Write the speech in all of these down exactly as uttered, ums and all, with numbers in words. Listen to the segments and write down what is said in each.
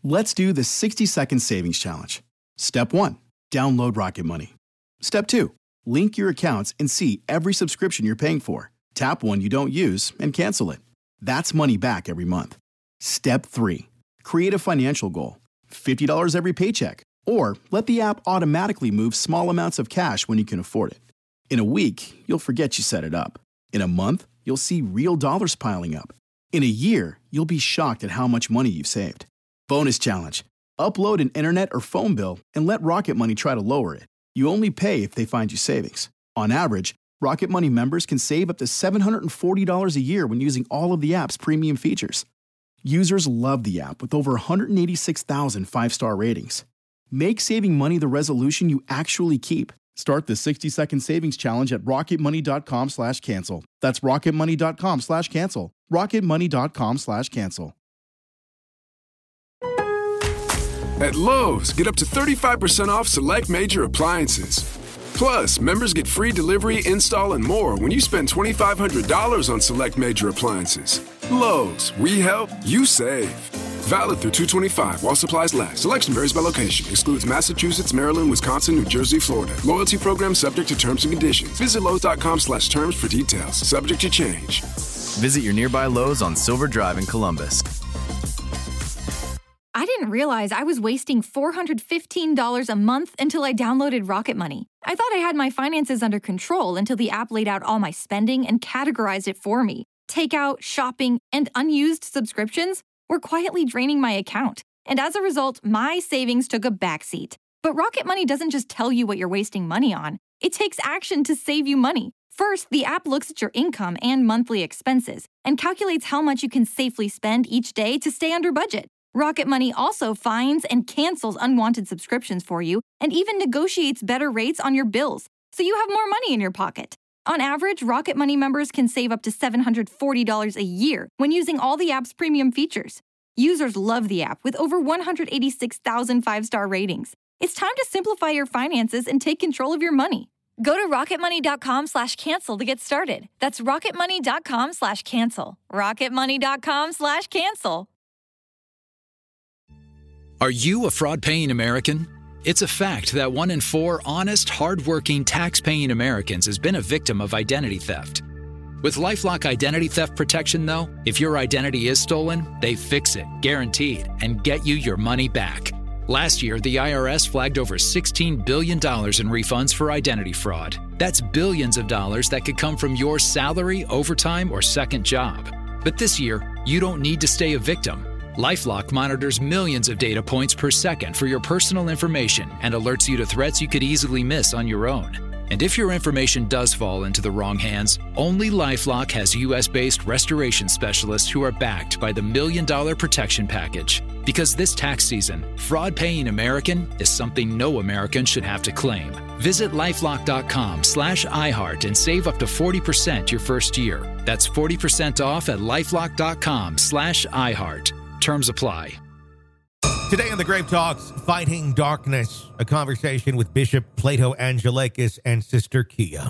Let's do the sixty second savings challenge. Step one, download Rocket Money. Step two, link your accounts and see every subscription you're paying for. Tap one you don't use and cancel it. That's money back every month. Step three, create a financial goal. fifty dollars every paycheck. Or let the app automatically move small amounts of cash when you can afford it. In a week, you'll forget you set it up. In a month, you'll see real dollars piling up. In a year, you'll be shocked at how much money you've saved. Bonus challenge. Upload an internet or phone bill and let Rocket Money try to lower it. You only pay if they find you savings. On average, Rocket Money members can save up to seven hundred forty dollars a year when using all of the app's premium features. Users love the app with over one hundred eighty-six thousand five-star ratings. Make saving money the resolution you actually keep. Start the sixty second savings challenge at rocketmoney.com slash cancel. That's rocketmoney.com slash cancel. rocketmoney.com slash cancel. At Lowe's, get up to thirty-five percent off select major appliances. Plus, members get free delivery, install, and more when you spend twenty-five hundred dollars on select major appliances. Lowe's, we help, you save. Valid through two twenty-five while supplies last. Selection varies by location. Excludes Massachusetts, Maryland, Wisconsin, New Jersey, Florida. Loyalty program subject to terms and conditions. Visit Lowe's.com slash terms for details. Subject to change. Visit your nearby Lowe's on Silver Drive in Columbus. I didn't realize I was wasting four hundred fifteen dollars a month until I downloaded Rocket Money. I thought I had my finances under control until the app laid out all my spending and categorized it for me. Takeout, shopping, and unused subscriptions were quietly draining my account. And as a result, my savings took a backseat. But Rocket Money doesn't just tell you what you're wasting money on. It takes action to save you money. First, the app looks at your income and monthly expenses and calculates how much you can safely spend each day to stay under budget. Rocket Money also finds and cancels unwanted subscriptions for you and even negotiates better rates on your bills, so you have more money in your pocket. On average, Rocket Money members can save up to seven hundred forty dollars a year when using all the app's premium features. Users love the app with over one hundred eighty-six thousand five-star ratings. It's time to simplify your finances and take control of your money. Go to rocketmoney.com slash cancel to get started. That's rocketmoney.com slash cancel. rocketmoney.com slash cancel. Are you a fraud-paying American? It's a fact that one in four honest, hard-working, tax-paying Americans has been a victim of identity theft. With LifeLock Identity Theft Protection, though, if your identity is stolen, they fix it, guaranteed, and get you your money back. Last year, the I R S flagged over sixteen billion dollars in refunds for identity fraud. That's billions of dollars that could come from your salary, overtime, or second job. But this year, you don't need to stay a victim. LifeLock monitors millions of data points per second for your personal information and alerts you to threats you could easily miss on your own. And if your information does fall into the wrong hands, only LifeLock has U S-based restoration specialists who are backed by the Million Dollar Protection Package. Because this tax season, fraud-paying American is something no American should have to claim. Visit lifelock.com slash iHeart and save up to forty percent your first year. That's forty percent off at lifelock.com slash iHeart. Terms apply. Today on the Grave Talks, Fighting Darkness, a conversation with Bishop Plato Angelakis and Sister Kia.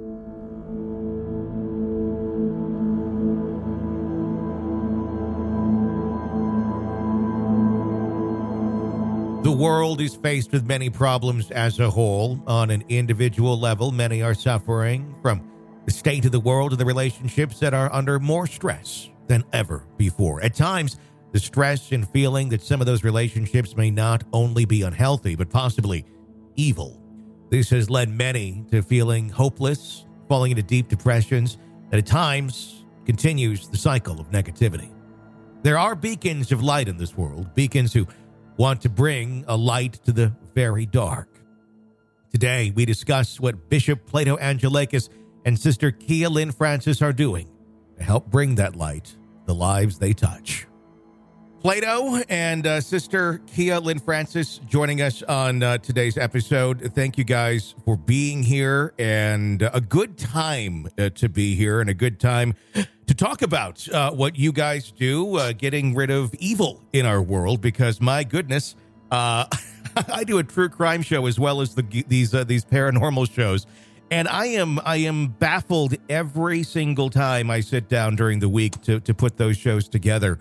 The world is faced with many problems as a whole. On an individual level, many are suffering from the state of the world and the relationships that are under more stress than ever before. At times, the stress and feeling that some of those relationships may not only be unhealthy, but possibly evil. This has led many to feeling hopeless, falling into deep depressions, and at times continues the cycle of negativity. There are beacons of light in this world, beacons who want to bring a light to the very dark. Today, we discuss what Bishop Plato Angelakis and Sister Kia Lynn Francis are doing to help bring that light to the lives they touch. Plato and uh, Sister Kia Lynn Francis joining us on uh, today's episode. Thank you guys for being here, and uh, a good time uh, to be here and a good time to talk about uh, what you guys do, uh, getting rid of evil in our world, because my goodness, uh, I do a true crime show as well as the, these uh, these paranormal shows, and I am I am baffled every single time I sit down during the week to, to put those shows together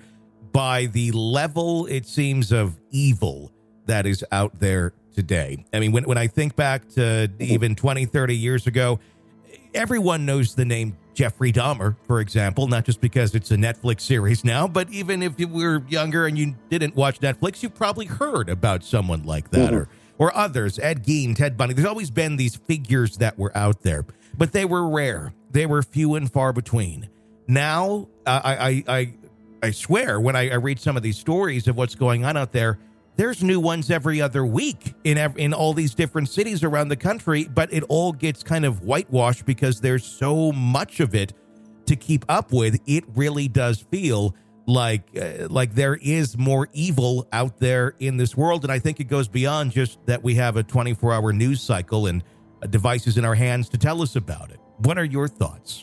by the level, it seems, of evil that is out there today. I mean, when, when I think back to even twenty, thirty years ago, everyone knows the name Jeffrey Dahmer, for example, not just because it's a Netflix series now, but even if you were younger and you didn't watch Netflix, you probably heard about someone like that, or or others, Ed Gein, Ted Bundy. There's always been these figures that were out there, but they were rare. They were few and far between. Now, uh, I, I, I, I swear, when I, I read some of these stories of what's going on out there, there's new ones every other week in ev- in all these different cities around the country, but it all gets kind of whitewashed because there's so much of it to keep up with. It really does feel like uh, like there is more evil out there in this world, and I think it goes beyond just that we have a twenty-four hour news cycle and uh, devices in our hands to tell us about it. What are your thoughts?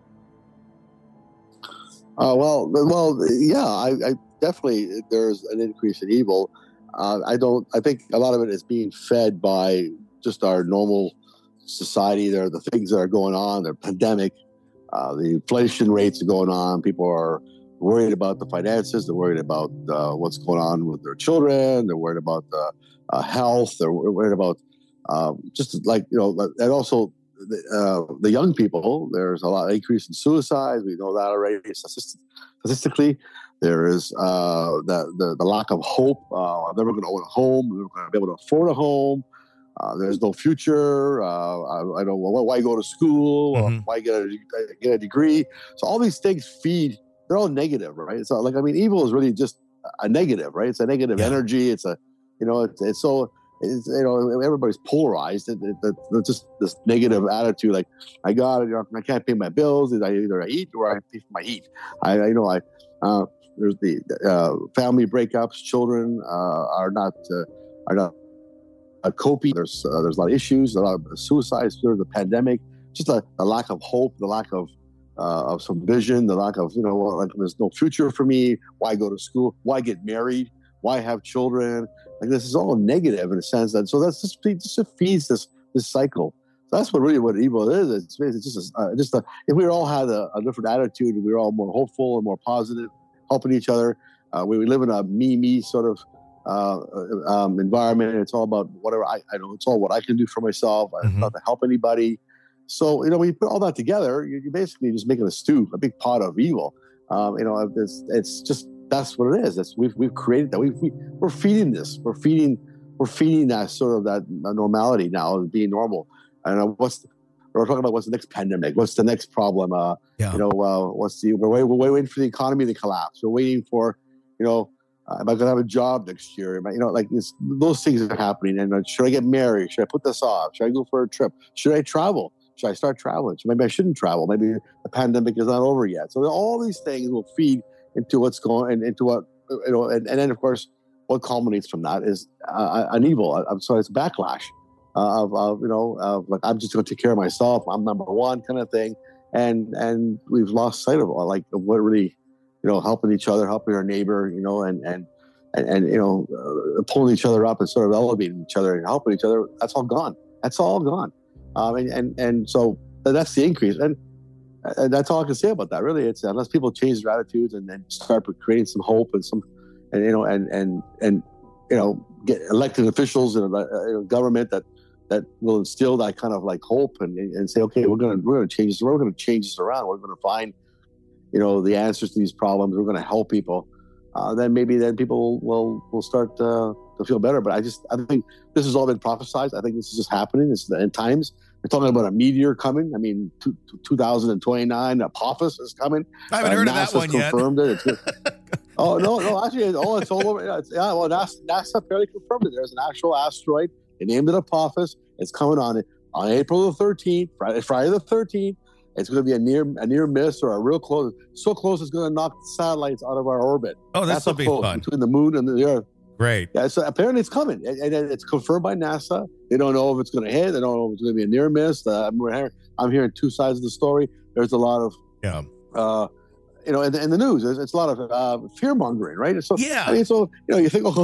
Uh, well, well, yeah, I, I definitely there's an increase in evil. Uh, I don't. I think a lot of it is being fed by just our normal society. There are the things that are going on. The pandemic, uh, the inflation rates are going on. People are worried about the finances. They're worried about uh, what's going on with their children. They're worried about the uh, health. They're worried about um, just like you know, and also the, uh, the young people. There's a lot of increase in suicides. We know that already statistically. There is uh, the, the the lack of hope. Uh, I'm never going to own a home. I'm never going to be able to afford a home. Uh, there's no future. Uh, I, I don't. Why, why go to school? Mm-hmm. Why get a, get a degree? So all these things feed. They're all negative, right? So like I mean, evil is really just a negative, right? It's a negative yeah. energy. It's a, you know, it's, it's so. It's, you know, everybody's polarized. It, it, it, it's just this negative attitude. Like I got, you know, I can't pay my bills. I either I eat or I pay for my eat. I, I you know, I. Uh, There's the uh, family breakups. Children uh, are not uh, are not uh, coping. There's uh, there's a lot of issues. A lot of suicides during the pandemic. Just a, a lack of hope. The lack of uh, of some vision. The lack of you know like there's no future for me. Why go to school? Why get married? Why have children? Like this is all negative in a sense that so that's just it just feeds this this cycle. So that's what really what evil is. It's, it's just a, uh, just a, if we all had a, a different attitude and we were all more hopeful and more positive, helping each other. Uh, we, we live in a me, me sort of uh, um, environment. And it's all about whatever I, I know. It's all what I can do for myself. Mm-hmm. It's not to help anybody. So, you know, when you put all that together, you're, you're basically just making a stew, a big pot of evil. Um, you know, it's, it's just, that's what it is. It's, we've, we've created that. We've, we, we're feeding this. We're feeding, we're feeding that sort of that normality now of being normal. I don't know what's, we're talking about what's the next pandemic, what's the next problem. Uh, yeah. You know, uh, what's the we're waiting, we're waiting for the economy to collapse. We're waiting for, you know, uh, am I going to have a job next year? Am I, you know, like this, those things are happening. And uh, should I get married? Should I put this off? Should I go for a trip? Should I travel? Should I start traveling? So maybe I shouldn't travel. Maybe the pandemic is not over yet. So all these things will feed into what's going and into what you know, and, and then of course, what culminates from that is uh, an evil. I'm sorry, it's a backlash. Uh, of, of you know of like I'm just going to take care of myself. I'm number one kind of thing, and and we've lost sight of like of what really you know helping each other, helping our neighbor, you know, and and and, and you know uh, pulling each other up and sort of elevating each other and helping each other. That's all gone. That's all gone. Um, and and and so that's the increase, and, and that's all I can say about that. Really, it's unless people change their attitudes and then start creating some hope and some, and you know, and and and you know, get elected officials and uh, government that. that will instill that kind of like hope and, and say, okay, we're going to, we're going to change this. We're going to change this around. We're going to find, you know, the answers to these problems. We're going to help people. Uh, then maybe then people will, will start uh, to feel better. But I just, I think this has all been prophesized. I think this is just happening. This is the end times. We're talking about a meteor coming. I mean, two, two thousand twenty-nine, Apophis is coming. I haven't uh, heard NASA's of that one confirmed yet. It. oh, no, no, actually, oh, it's all over. It's, yeah, well, NASA, NASA apparently confirmed it. There's an actual asteroid. They named it Apophis. It's coming on on April the thirteenth, Friday, Friday the thirteenth. It's going to be a near a near miss or a real close. So close it's going to knock satellites out of our orbit. Oh, that's will be fun. Between the moon and the Earth. Great. Yeah, so apparently it's coming. And, and it's confirmed by NASA. They don't know if it's going to hit. They don't know if it's going to be a near miss. Uh, I'm, hearing, I'm hearing two sides of the story. There's a lot of, yeah. uh, you know, in the, in the news, it's, it's a lot of uh, fear mongering, right? So, yeah. I mean, so, you know, you think, oh, the,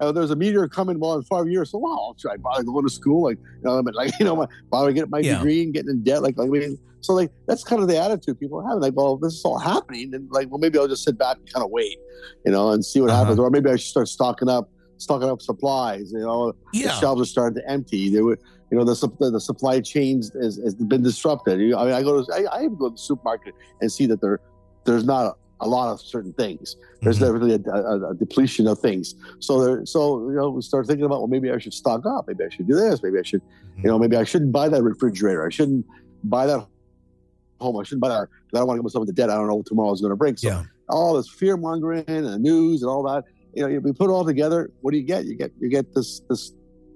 uh, there's a meteor coming well in five years. So wow, I'll try bother going to school, like you know, like you know, my, bother getting my Yeah. degree and getting in debt, like like I mean, so like that's kind of the attitude people are having. Like, well, this is all happening, and like, well, maybe I'll just sit back and kind of wait, you know, and see what Uh-huh. happens, or maybe I should start stocking up, stocking up supplies. You know, Yeah. the shelves are starting to empty. They were, you know, the sup- the supply chains has, has been disrupted. You know, I mean, I go to I, I even go to the supermarket and see that there there's not a lot of certain things. There's Mhm. definitely a, a, a depletion of things. So there, so you know, we start thinking about, well, maybe I should stock up. Maybe I should do this. Maybe I should, you know, maybe I shouldn't buy that refrigerator. I shouldn't buy that home. I shouldn't buy that. 'Cause I don't want to get myself into debt. I don't know what tomorrow is going to bring. So Yeah. all this fear mongering and the news and all that, you know, you put it all together. What do you get? You get you get this this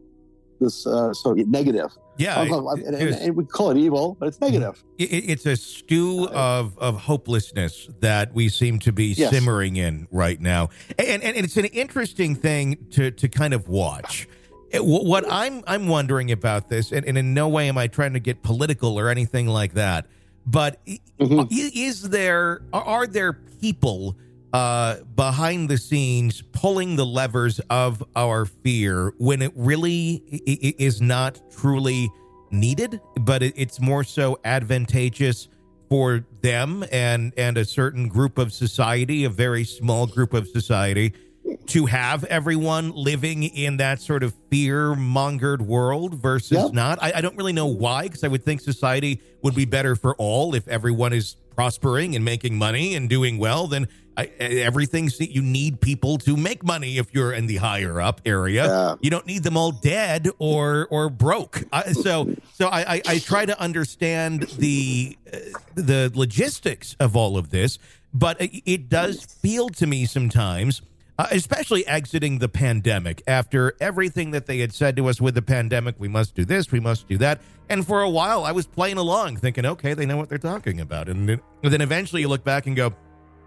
this uh, so negative. Yeah. and, it- and- it was- and we call it evil, but it's negative. It, it's a stew of, of hopelessness that we seem to be Yes. simmering in right now, and, and it's an interesting thing to to kind of watch. It- wh- what I'm I'm wondering about this, and, and in no way am I trying to get political or anything like that, but i- Mhm. i- is there are, are there people uh, behind the scenes pulling the levers of our fear when it really i- i- is not truly needed, but it, it's more so advantageous for them and and a certain group of society, a very small group of society, to have everyone living in that sort of fear-mongered world versus Yep. not. I, I don't really know why, because I would think society would be better for all if everyone is prospering and making money and doing well. Then I, everything's that you need people to make money if you're in the higher up area. Yeah. You don't need them all dead or or broke. I, so so I, I I try to understand the uh, the logistics of all of this, but it, it does feel to me sometimes, uh, especially exiting the pandemic, after everything that they had said to us with the pandemic, we must do this, we must do that. And for a while, I was playing along, thinking, okay, they know what they're talking about. And then, and then eventually you look back and go,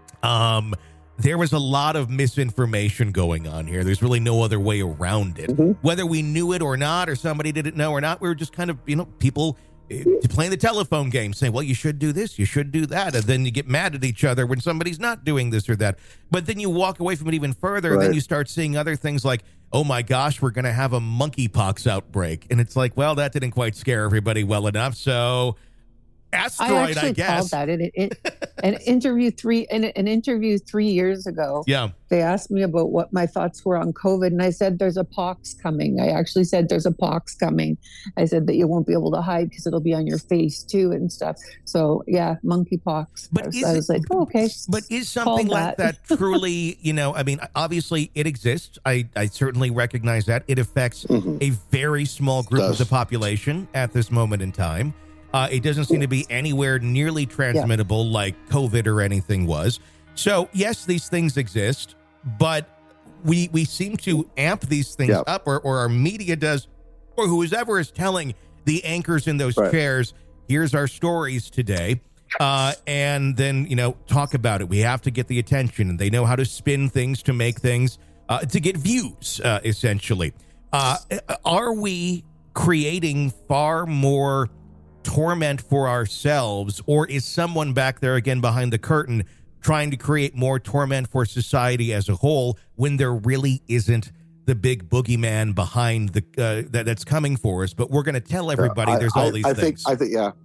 um, there was a lot of misinformation going on here. There's really no other way around it. Mhm. Whether we knew it or not, or somebody didn't know or not, we were just kind of, you know, people uh, playing the telephone game saying, well, you should do this, you should do that. And then you get mad at each other when somebody's not doing this or that. But then you walk away from it even further. And then Right. you start seeing other things like, oh my gosh, we're going to have a monkeypox outbreak. And it's like, well, that didn't quite scare everybody well enough. So asteroid, I I, actually guess. called that in an, an interview three in an interview three years ago. Yeah. They asked me about what my thoughts were on COVID, and I said there's a pox coming. I actually said there's a pox coming. I said that you won't be able to hide because it'll be on your face too and stuff. So yeah, monkeypox. But I was, is I was it- like, oh, okay. But is something Call like that. that truly, you know, I mean, obviously it exists. I, I certainly recognize that. It affects Mhm. a very small group of Does. the population at this moment in time. Uh, it doesn't seem to be anywhere nearly transmittable like COVID or anything was. So, yes, these things exist, but we we seem to amp these things Yeah. up, or, or our media does, or whoever is telling the anchors in those Right. chairs, here's our stories today. Uh, and then, you know, talk about it. We have to get the attention, and they know how to spin things to make things, uh, to get views, uh, essentially. Uh, are we creating far more torment for ourselves, or is someone back there again behind the curtain trying to create more torment for society as a whole when there really isn't the big boogeyman behind the uh, that, that's coming for us? But we're going to tell everybody I- there's all I- these I things. Think, I think, yeah,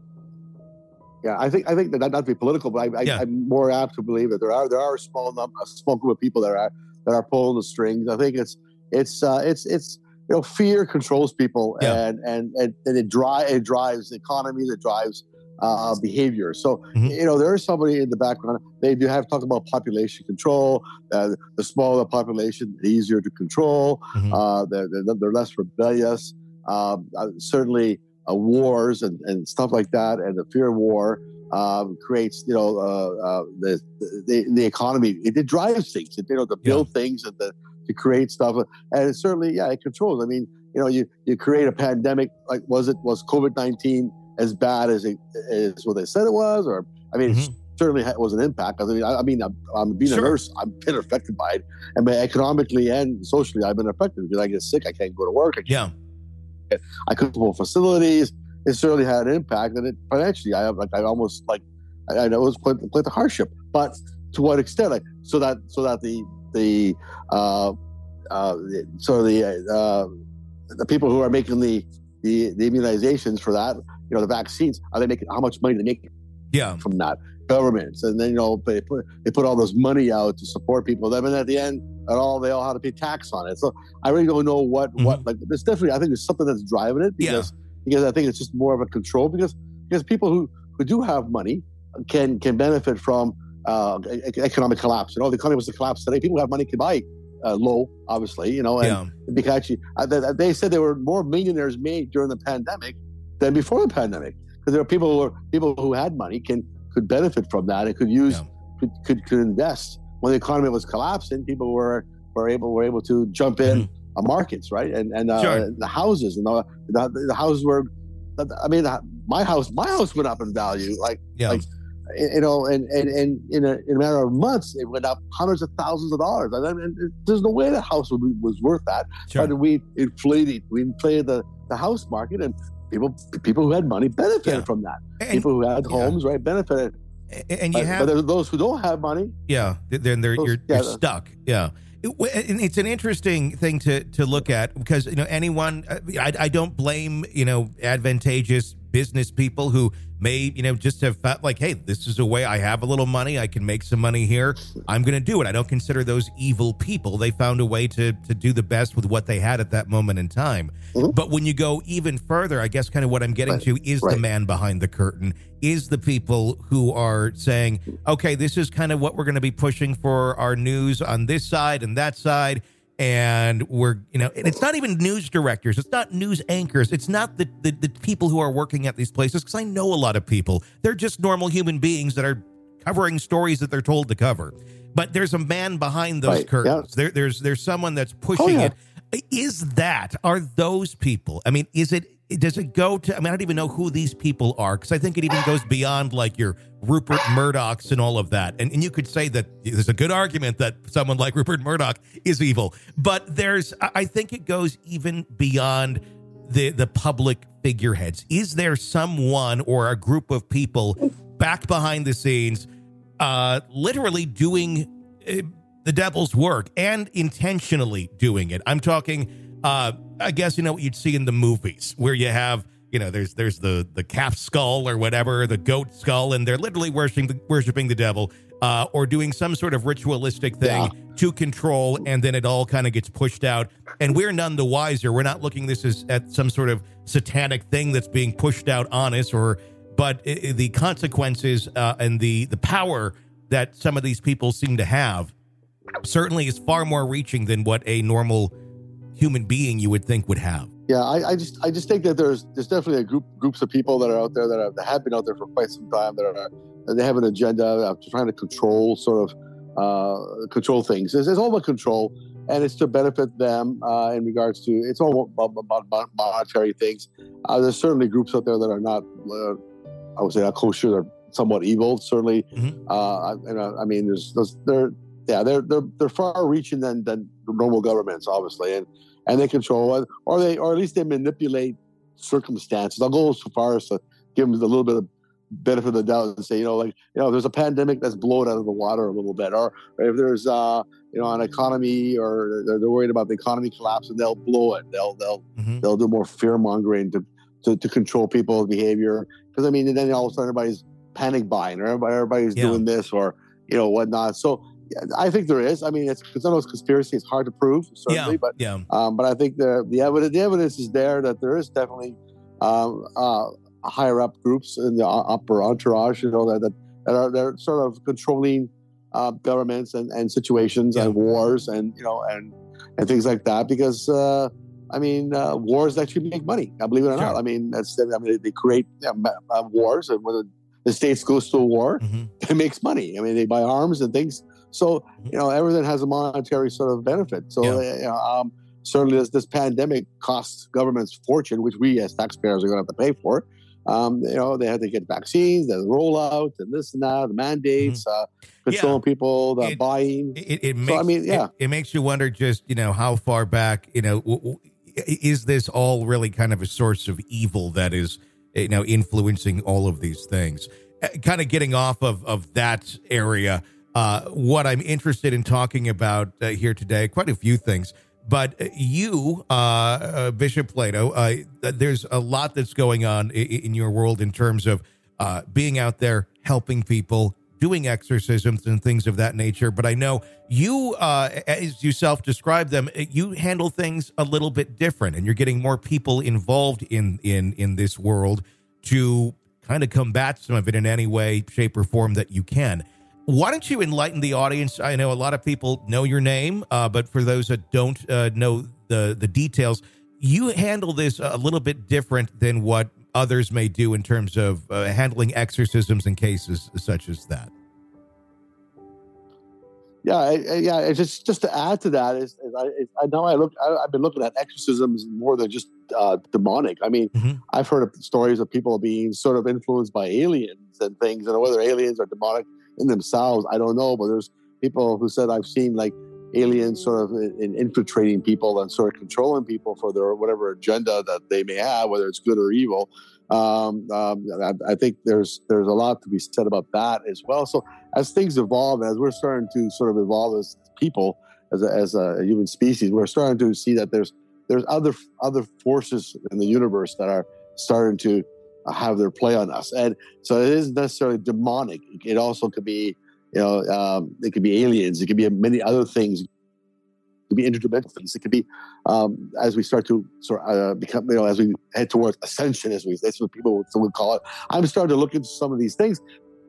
yeah. I think I think that not to be political, but I, I, Yeah. I'm more apt to believe that there are there are a small number, a small group of people that are that are pulling the strings. I think it's it's uh, it's it's you know, fear controls people, Yeah. and and and, and it drive it drives the economy, it drives uh, behavior. So Mhm. you know, there is somebody in the background. They do have talk about population control. Uh, the smaller the population, the easier to control. Mhm. Uh, they're, they're they're less rebellious. Um, uh, certainly, uh, wars and, and stuff like that, and the fear of war um, creates, you know, uh, uh, the, the the economy. It, it drives things. It, you know, to build things and to, to create stuff, and it certainly, yeah, it controls. I mean, you know, you you create a pandemic. Like, was it was COVID nineteen as bad as it is what they said it was? Or I mean, Mhm. it certainly ha- was an impact. I mean, I, I mean, I'm, I'm being Sure. a nurse. I've been affected by it, and by economically and socially, I've been affected because I get sick. I can't go to work. I Yeah. I couldn't go to facilities. It certainly had an impact, and it financially, I like I almost like I, I know it was quite, quite the hardship, but to what extent? Like so that so that the the uh, uh, so the uh, the people who are making the, the the immunizations for that, you know, the vaccines, are they making how much money they make? Yeah, from that governments, and then you know they put they put all this money out to support people. Then at the end, at all they all have to pay tax on it. So I really don't know what mm-hmm. what like. There's definitely I think there's something that's driving it because yeah. because I think it's just more of a control because because people who, who do have money can can benefit from uh, economic collapse. You know, the economy was to collapse today. People who have money can buy uh, low, obviously. You know, and yeah. because actually uh, they, they said there were more millionaires made during the pandemic than before the pandemic. Because there are people who are, people who had money can could benefit from that and could use yeah. could, could could invest when the economy was collapsing. People were were able were able to jump in mm-hmm. uh, markets, right? And and uh, sure. the houses and the, the the houses were. I mean, my house my house went up in value, like yeah. like you know, and and, and in, a, in a matter of months, it went up hundreds of thousands of dollars. And, and there's no way the house was, was worth that. Sure. But we inflated we inflated the, the house market and. People, people who had money benefited yeah. and, from that. And, people who had homes, yeah. right, benefited. And you but, have, but those who don't have money, yeah, then they're those, you're, yeah, you're stuck. Yeah, it, and it's an interesting thing to to look at because you know anyone. I, I don't blame you know advantageous business people who may you know just have felt like, hey, this is a way I have a little money, I can make some money here. I'm going to do it. I don't consider those evil people. They found a way to to do the best with what they had at that moment in time. Mm-hmm. But when you go even further, I guess kind of what I'm getting right. to is right. the man behind the curtain, is the people who are saying, okay, this is kind of what we're going to be pushing for our news on this side and that side. And we're, you know, and it's not even news directors. It's not news anchors. It's not the, the, the people who are working at these places, because I know a lot of people. They're just normal human beings that are covering stories that they're told to cover. But there's a man behind those right. curtains. Yeah. There, there's there's someone that's pushing oh, yeah. it. Is that, are those people? I mean, is it, does it go to, I mean, I don't even know who these people are, because I think it even goes beyond like your Rupert Murdochs and all of that. And and you could say that there's a good argument that someone like Rupert Murdoch is evil, but there's, I think it goes even beyond the, the public figureheads. Is there someone or a group of people back behind the scenes, uh, literally doing uh, the devil's work and intentionally doing it? I'm talking, uh, I guess, you know, what you'd see in the movies where you have, you know, there's there's the the calf skull or whatever, the goat skull, and they're literally worshiping the, worshiping the devil uh, or doing some sort of ritualistic thing yeah. to control, and then it all kind of gets pushed out. And we're none the wiser. We're not looking this as at some sort of satanic thing that's being pushed out on us, or but it, the consequences uh, and the the power that some of these people seem to have certainly is far more reaching than what a normal human being you would think would have. Yeah, I, I just I just think that there's there's definitely a group groups of people that are out there that, are, that have been out there for quite some time that are that they have an agenda of trying to control sort of uh, control things. It's, it's all about control, and it's to benefit them uh, in regards to it's all about, about monetary things. Uh, there's certainly groups out there that are not uh, I would say not kosher. They're somewhat evil, certainly. Mm-hmm. Uh, and uh, I mean, there's, there's they're yeah they're they're they're far reaching than than normal governments, obviously, and. And they control, or they, or at least they manipulate circumstances. I'll go so far as to give them a little bit of benefit of the doubt and say, you know, like, you know, if there's a pandemic, that's blow it out of the water a little bit, or, or if there's, uh, you know, an economy, or they're, they're worried about the economy collapsing, they'll blow it. They'll, they'll, mm-hmm. they'll do more fear mongering to, to, to control people's behavior. Because I mean, then all of a sudden everybody's panic buying, or everybody, everybody's yeah. doing this, or you know, whatnot. So. I think there is. I mean, it's it's not a conspiracy. It's hard to prove, certainly, yeah, but yeah. Um, but I think the the evidence the evidence is there that there is definitely um, uh, higher up groups in the upper entourage, you know, that that, that are they're sort of controlling uh, governments and, and situations yeah. and wars and you know and and things like that. Because uh, I mean, uh, wars actually make money. I believe it or sure. not. I mean, that's I mean they create uh, wars, and when the States goes to a war, mm-hmm. it makes money. I mean, they buy arms and things. So, you know, everything has a monetary sort of benefit. So, yeah. you know, um, certainly this, this pandemic costs governments fortune, which we as taxpayers are going to have to pay for. Um, you know, they had to get vaccines, the rollout, and this and that, the mandates, mm-hmm. uh, controlling yeah. people, the it, buying. It, it makes, so, I mean, yeah. It, it makes you wonder just, you know, how far back, you know, w- w- is this all really kind of a source of evil that is, you know, influencing all of these things? Uh, kind of getting off of, of that area. Uh, what I'm interested in talking about uh, here today, quite a few things, But you, uh, uh, Bishop Plato, uh, there's a lot that's going on in, in your world in terms of uh, being out there, helping people, doing exorcisms and things of that nature. But I know you, uh, as you self-describe them, you handle things a little bit different, and you're getting more people involved in, in, in this world to kind of combat some of it in any way, shape, or form that you can. Why don't you enlighten the audience? I know a lot of people know your name, uh, but for those that don't uh, know the, the details, you handle this a little bit different than what others may do in terms of uh, handling exorcisms and cases such as that. Yeah, I, I, yeah. Just just to add to that is, is I, is I know I look. I, I've been looking at exorcisms more than just uh, demonic. I mean, mm-hmm. I've heard of stories of people being sort of influenced by aliens and things, and whether aliens are demonic in themselves, I don't know. But there's people who said I've seen like aliens sort of in, in infiltrating people and sort of controlling people for their whatever agenda that they may have, whether it's good or evil. Um, um, I, I think there's there's a lot to be said about that as well. So as things evolve, as we're starting to sort of evolve as people, as a, as a human species, we're starting to see that there's there's other other forces in the universe that are starting to have their play on us, and so it isn't necessarily demonic. It also could be, you know, um, it could be aliens. It could be many other things. It could be interdimensional things. It could be um, as we start to sort of uh, become, you know, as we head towards ascension, as we that's what people would, would call it. I'm starting to look into some of these things,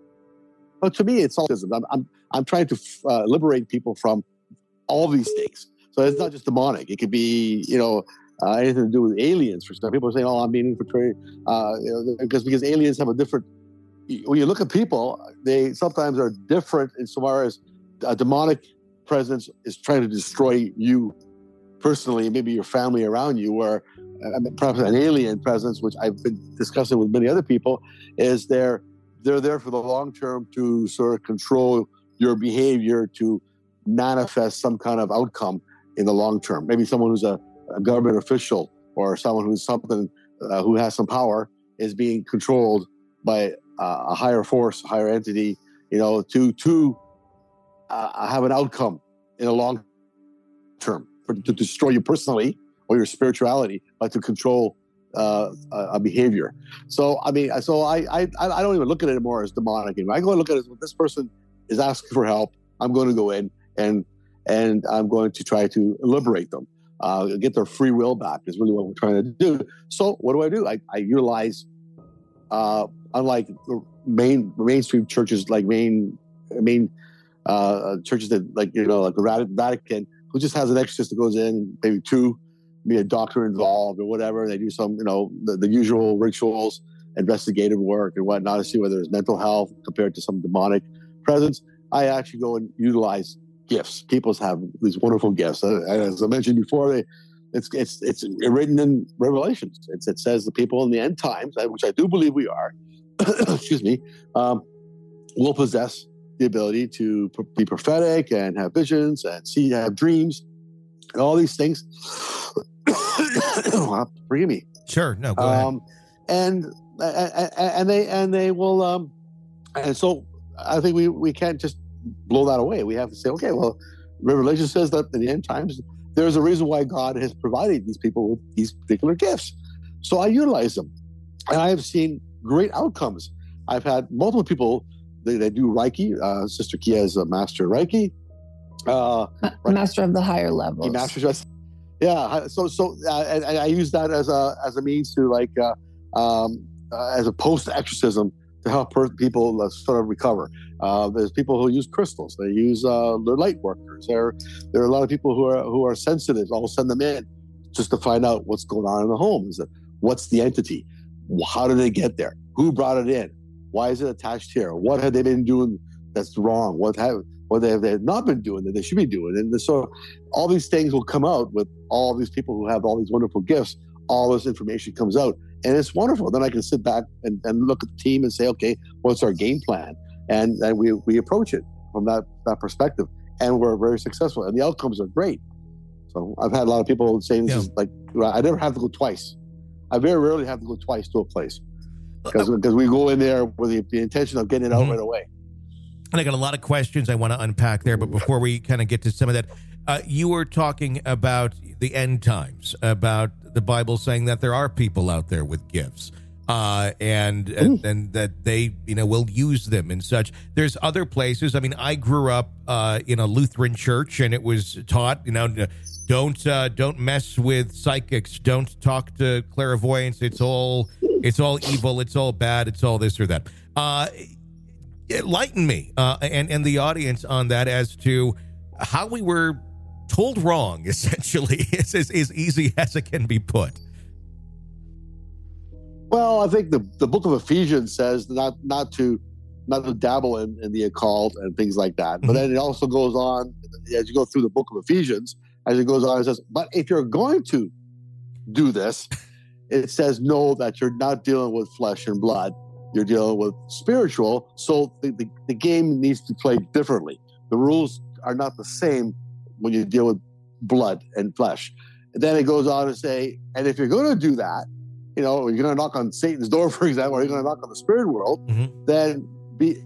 but to me, it's all. I'm I'm, I'm trying to uh, liberate people from all these things. So it's not just demonic. It could be, you know, uh, anything to do with aliens. For some people are saying, "Oh, I'm being infiltrated," uh, you know, because because aliens have a different. When you look at people, they sometimes are different insofar as a demonic presence is trying to destroy you personally, maybe your family around you, or uh, perhaps an alien presence, which I've been discussing with many other people, is they're they're there for the long term to sort of control your behavior, to manifest some kind of outcome in the long term. Maybe someone who's a, a government official or someone who's something uh, who has some power is being controlled by uh, a higher force, a higher entity, you know, to to uh, have an outcome in a long term, for, to destroy you personally or your spirituality, but to control uh, a, a behavior. So, I mean, so I, I I don't even look at it anymore as demonic anymore. I go and look at it as, well, this person is asking for help. I'm going to go in and and I'm going to try to liberate them, uh, get their free will back is really what we're trying to do. So what do I do? I, I utilize, uh, unlike the main mainstream churches, like main main uh, churches that, like, you know, like the Vatican, who just has an exorcist that goes in, maybe two, maybe a doctor involved or whatever. They do some, you know, the, the usual rituals, investigative work and whatnot to see whether there's mental health compared to some demonic presence. I actually go and utilize gifts. People have these wonderful gifts. As I mentioned before, they, it's it's it's written in Revelations. It's, it says the people in the end times, which I do believe we are, excuse me, um, will possess the ability to be prophetic and have visions and see, have dreams, and all these things. Forgive me. Sure, no, go um, ahead. And and they and they will, um, and so I think we we can't just blow that away. We have to say, okay, well, Revelation says that in the end times, there's a reason why God has provided these people with these particular gifts. So I utilize them. And I have seen great outcomes. I've had multiple people, they, they do Reiki. Uh, Sister Kia is a master of Reiki. Uh, master of the higher levels. Master, yeah. So so uh, and, and I use that as a as a means to, like, uh, um, uh, as a post-exorcism to help people uh, sort of recover. Uh, there's people who use crystals. They use uh, they're light workers. There, there are a lot of people who are who are sensitive. I'll send them in just to find out what's going on in the home. Is it, what's the entity? How did they get there? Who brought it in? Why is it attached here? What have they been doing that's wrong? What have what have they not been doing that they should be doing? And so all these things will come out with all these people who have all these wonderful gifts. All this information comes out, and it's wonderful. Then I can sit back and, and look at the team and say, okay, what's our game plan? And, and we we approach it from that, that perspective, and we're very successful, and the outcomes are great. So I've had a lot of people saying this yeah. is like, I never have to go twice. I very rarely have to go twice to a place because because we go in there with the, the intention of getting it out mm-hmm. right away. And I got a lot of questions I want to unpack there, but before we kind of get to some of that, Uh, you were talking about the end times, about the Bible saying that there are people out there with gifts, uh, and, and and that they, you know, will use them and such. There's other places. I mean, I grew up uh, in a Lutheran church, and it was taught, you know, don't uh, don't mess with psychics, don't talk to clairvoyants. It's all it's all evil. It's all bad. It's all this or that. Uh, enlighten me uh, and and the audience on that as to how we were told wrong, essentially. It's as, as easy as it can be put. Well, I think the, the book of Ephesians says not not to not to dabble in, in the occult and things like that. But mm-hmm. then it also goes on, as you go through the book of Ephesians, as it goes on, it says, but if you're going to do this, it says, know that you're not dealing with flesh and blood. You're dealing with spiritual. So the, the, the game needs to play differently. The rules are not the same when you deal with blood and flesh. And then it goes on to say, and if you're going to do that, you know, you're going to knock on Satan's door, for example, or you're going to knock on the spirit world, mm-hmm. then be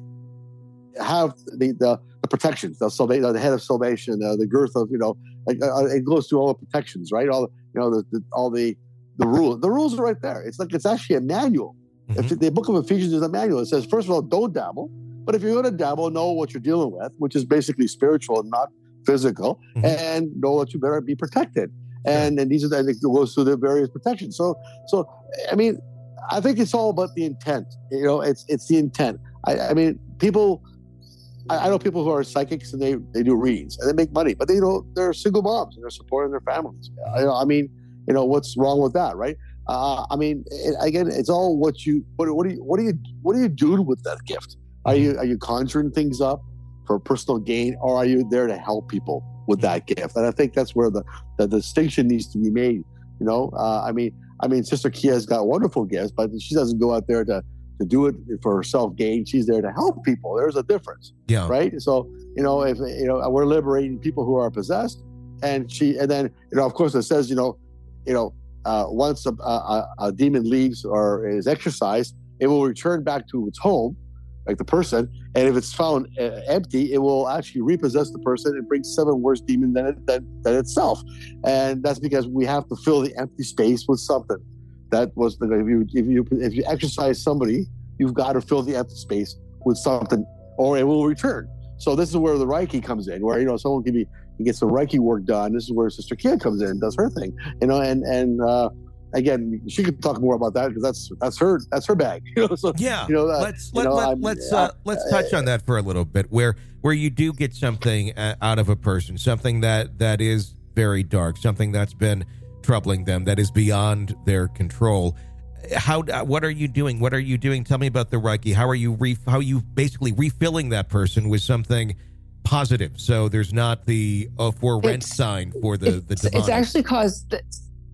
have the, the, the protections, the, salva- the head of salvation, uh, the girth of, you know, like, uh, it goes through all the protections, right? All the, you know, the, the, all the the rules. The rules are right there. It's like it's actually a manual. Mm-hmm. If the book of Ephesians is a manual. It says, first of all, don't dabble. But if you're going to dabble, know what you're dealing with, which is basically spiritual and not physical, mm-hmm. and know that you better be protected. And and these are the, it goes through the various protections. So so I mean, I think it's all about the intent. You know, it's it's the intent. I, I mean, people. I, I know people who are psychics and they, they do readings and they make money, but they you know they're single moms and they're supporting their families. You know, I mean, you know what's wrong with that, right? Uh, I mean, it, again, it's all what you what what do you what do you what are you doing with that gift? Are you are you conjuring things up for personal gain, or are you there to help people with that gift? And I think that's where the, the distinction needs to be made. You know, uh, I mean, I mean, Sister Kia's got wonderful gifts, but she doesn't go out there to, to do it for self gain. She's there to help people. There's a difference, yeah. Right? So, you know, if you know, we're liberating people who are possessed, and she, and then you know, of course, it says, you know, you know, uh, once a, a, a demon leaves or is exorcised, it will return back to its home, like the person, and if it's found uh, empty, it will actually repossess the person and bring seven worse demons than, it, than, than itself. And that's because we have to fill the empty space with something. That was the, if you if you if you exercise somebody, you've got to fill the empty space with something, or it will return. So this is where the Reiki comes in, where you know someone can be he gets the Reiki work done. This is where Sister Kia comes in and does her thing, you know, and and. uh Again, she could talk more about that because that's that's her that's her bag. You know, so, yeah. You know, uh, let's you let, know, let, let's uh, uh, let's touch on that for a little bit. Where where you do get something uh, out of a person, something that that is very dark, something that's been troubling them, that is beyond their control. How what are you doing? What are you doing? Tell me about the Reiki. How are you re, how are you basically refilling that person with something positive? So there's not the uh, for rent it's, sign for the the it's, demonic. it's actually caused. The,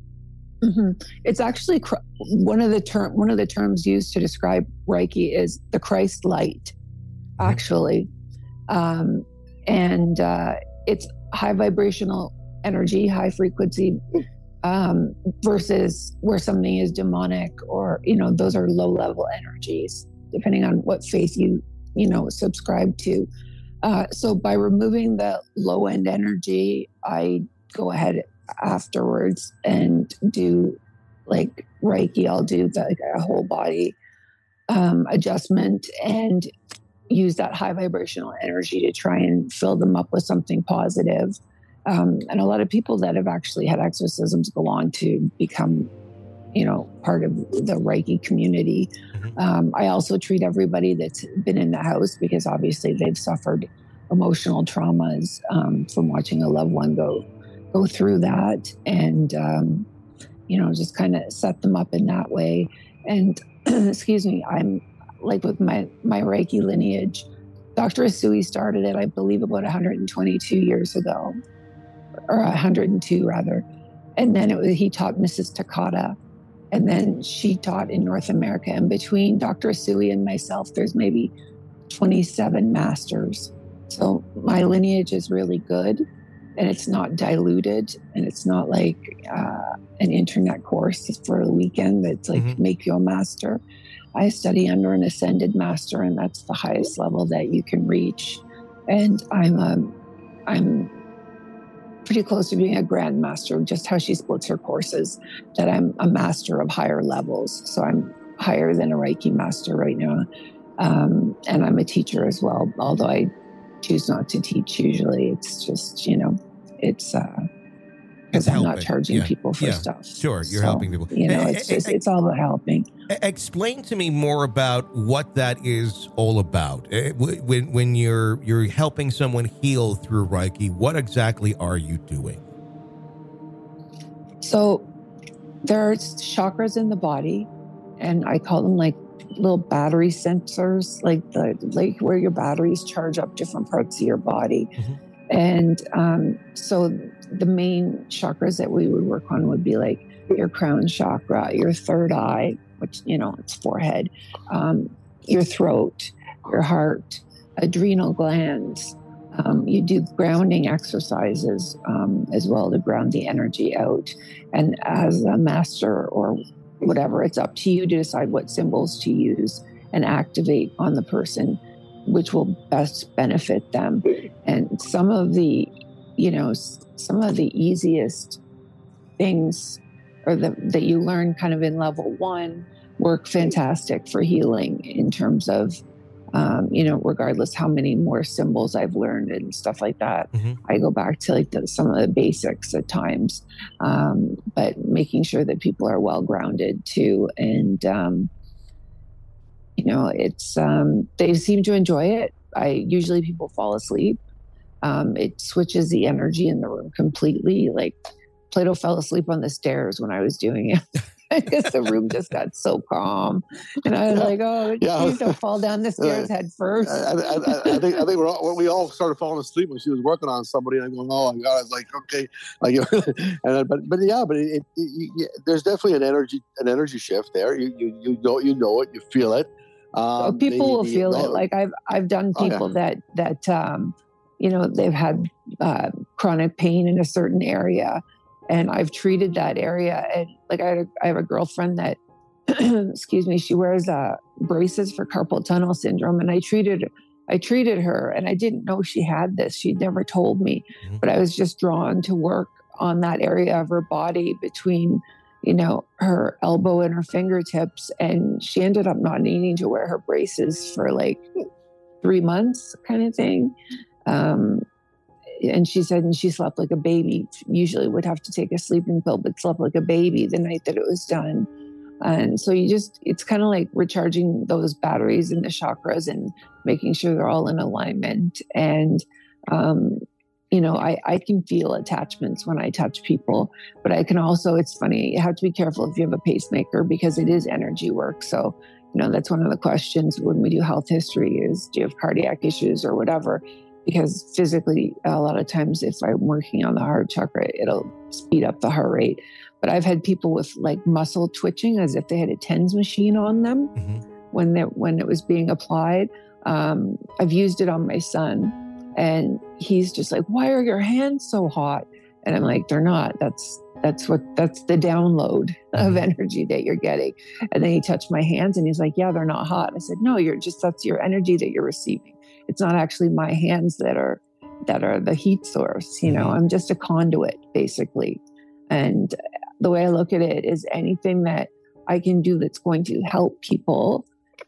Mm-hmm. It's actually cr- one of the term one of the terms used to describe Reiki is the Christ light, actually, um, and uh, it's high vibrational energy, high frequency, um, versus where something is demonic, or you know those are low level energies, depending on what faith you you know subscribe to. Uh, so by removing the low end energy, I go ahead afterwards and do like Reiki. I'll do the, like a whole body um, adjustment and use that high vibrational energy to try and fill them up with something positive. Um, and a lot of people that have actually had exorcisms go on to become, you know, part of the Reiki community. Mm-hmm. Um, I also treat everybody that's been in the house because obviously they've suffered emotional traumas um, from watching a loved one go go through that, and um, you know, just kind of set them up in that way. And excuse me, I'm like with my my Reiki lineage, Doctor Asui started it, I believe, about one hundred twenty-two years ago, or one hundred two rather. And then it was, he taught Missus Takata, and then she taught in North America. And between Doctor Asui and myself, there's maybe twenty-seven masters. So my lineage is really good. And it's not diluted, and it's not like uh, an internet course for a weekend that's like mm-hmm. make you a master. I study under an ascended master, and that's the highest level that you can reach. And I'm um, I'm pretty close to being a grandmaster, just how she splits her courses, that I'm a master of higher levels. So I'm higher than a Reiki master right now. Um, and I'm a teacher as well, although I choose not to teach usually. It's just, you know, it's because uh, I'm not charging yeah. people for yeah. stuff. Sure, you're so, helping people. You know, it's just, it's all about helping. Explain to me more about what that is all about. When when you're you're helping someone heal through Reiki, what exactly are you doing? So there are chakras in the body, and I call them like little battery sensors, like the like where your batteries charge up different parts of your body. Mm-hmm. And um, so the main chakras that we would work on would be like your crown chakra, your third eye, which, you know, it's forehead, um, your throat, your heart, adrenal glands. Um, you do grounding exercises um, as well to ground the energy out. And as a master or whatever, it's up to you to decide what symbols to use and activate on the person, which will best benefit them. And some of the, you know, some of the easiest things or the, that you learn kind of in level one work fantastic for healing in terms of, um, you know, regardless how many more symbols I've learned and stuff like that. Mm-hmm. I go back to like the, some of the basics at times, um, but making sure that people are well grounded too. And, um, you know, it's, um, they seem to enjoy it. I usually people fall asleep. Um, it switches the energy in the room completely. Like Plato fell asleep on the stairs when I was doing it. Because the room just got so calm, and I was yeah. like, "Oh, yeah. please don't fall down the stairs head first." I, I, I, I think I think we're all, we all started falling asleep when she was working on somebody, and I'm going, "Oh my God!" I was like, "Okay," like, and but but yeah, but it, it, it, there's definitely an energy an energy shift there. You you you know you know it, you feel it. Um, people they, will they, feel it. Like I've I've done people oh, yeah. that that um, you know, they've had uh, chronic pain in a certain area. And I've treated that area. And like I, had a, I have a girlfriend that, excuse me, she wears uh, braces for carpal tunnel syndrome. And I treated, I treated her, and I didn't know she had this. She'd never told me, mm-hmm. but I was just drawn to work on that area of her body between, you know, her elbow and her fingertips. And she ended up not needing to wear her braces for like three months kind of thing. Um, And she said, and she slept like a baby. Usually would have to take a sleeping pill, but slept like a baby the night that it was done. And so you just, it's kind of like recharging those batteries in the chakras and making sure they're all in alignment. And, um, you know, I, I can feel attachments when I touch people, but I can also, it's funny, you have to be careful if you have a pacemaker because it is energy work. So, you know, that's one of the questions when we do health history is, do you have cardiac issues or whatever? Because physically, a lot of times if I'm working on the heart chakra, it'll speed up the heart rate. But I've had people with like muscle twitching as if they had a TENS machine on them mm-hmm. when they, when it was being applied. Um, I've used it on my son, and he's just like, "Why are your hands so hot?" And I'm like, "They're not. That's that's what that's the download of energy that you're getting." And then he touched my hands, and he's like, "Yeah, they're not hot." I said, "No, you're just that's your energy that you're receiving. It's not actually my hands that are that are the heat source. You know, I'm just a conduit, basically." And the way I look at it is anything that I can do that's going to help people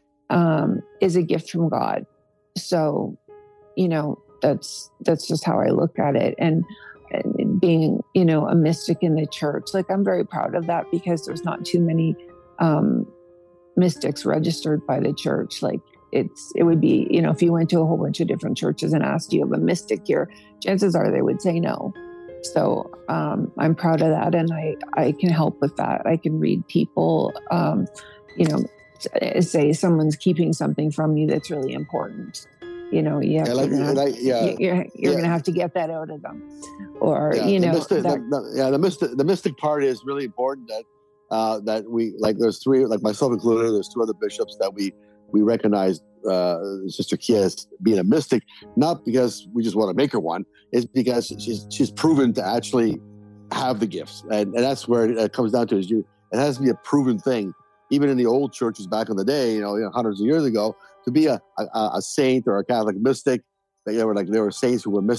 um, is a gift from God. So, you know, that's that's just how I look at it. And, and being, you know, a mystic in the church, like I'm very proud of that because there's not too many um, mystics registered by the church. Like, It's, it would be, you know, if you went to a whole bunch of different churches and asked, do you have a mystic here? Chances are they would say no. So um, I'm proud of that. And I, I can help with that. I can read people, um, you know, say someone's keeping something from you that's really important. You know, you have yeah, like, to, have, like, yeah, you're, you're yeah. going to have to get that out of them. Or, yeah, you know. Mystic, that, the, the, yeah, the mystic, the mystic part is really important that, uh, that we, like there's three, like myself included, there's two other bishops that we, we recognize uh, Sister Kia as being a mystic, not because we just want to make her one. It's because she's she's proven to actually have the gifts, and, and that's where it comes down to. Is you it has to be a proven thing, even in the old churches back in the day, you know, you know hundreds of years ago, to be a, a a saint or a Catholic mystic. They were like there were saints who were mystic.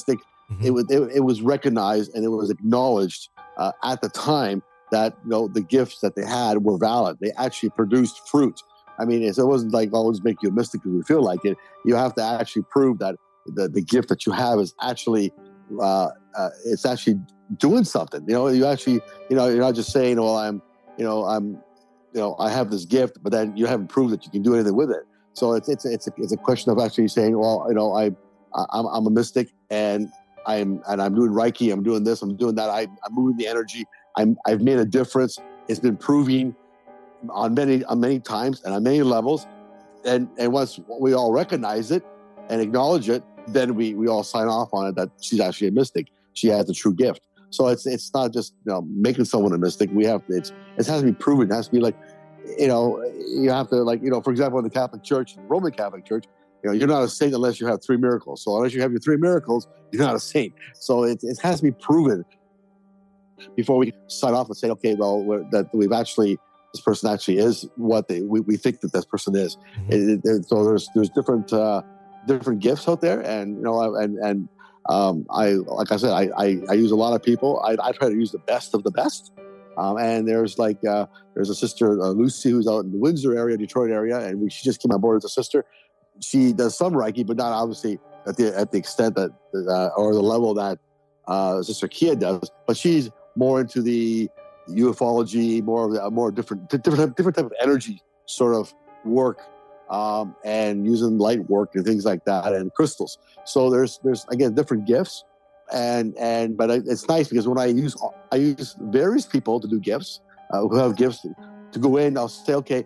mm-hmm. it was it, it was recognized and it was acknowledged uh, at the time that you know the gifts that they had were valid. They actually produced fruit. I mean, it wasn't like always make you a mystic because we feel like it. You have to actually prove that the, the gift that you have is actually uh, uh, it's actually doing something. You know, you actually you know you're not just saying, well, I'm you know I'm you know I have this gift, but then you haven't proved that you can do anything with it. So it's it's it's a, it's a question of actually saying, well, you know, I I'm, I'm a mystic and I'm and I'm doing Reiki, I'm doing this, I'm doing that. I, I'm moving the energy. I'm I've made a difference. It's been proving on many on many times and on many levels. And and once we all recognize it and acknowledge it, then we we all sign off on it that she's actually a mystic. She has the true gift. So it's it's not just you know making someone a mystic. We have to, it's it has to be proven. It has to be like, you know, you have to like, you know, for example, in the Catholic Church, the Roman Catholic Church, you know, you're not a saint unless you have three miracles. So unless you have your three miracles, you're not a saint. So it, it has to be proven before we sign off and say, okay, well, we're, that we've actually, this person actually is what they, we, we think that this person is. Mm-hmm. It, it, so there's there's different uh, different gifts out there, and you know, and and um, I like I said, I, I I use a lot of people. I, I try to use the best of the best. Um, and there's like uh, there's a sister uh, Lucy who's out in the Windsor area, Detroit area, and we, she just came on board as a sister. She does some Reiki, but not obviously at the at the extent that uh, or the level that uh, Sister Kia does. But she's more into the ufology, more of the more different different different type of energy sort of work, um, and using light work and things like that, and crystals. So there's there's again different gifts. And and but it's nice because when I use I use various people to do gifts uh, who have gifts to go in. I'll say, okay,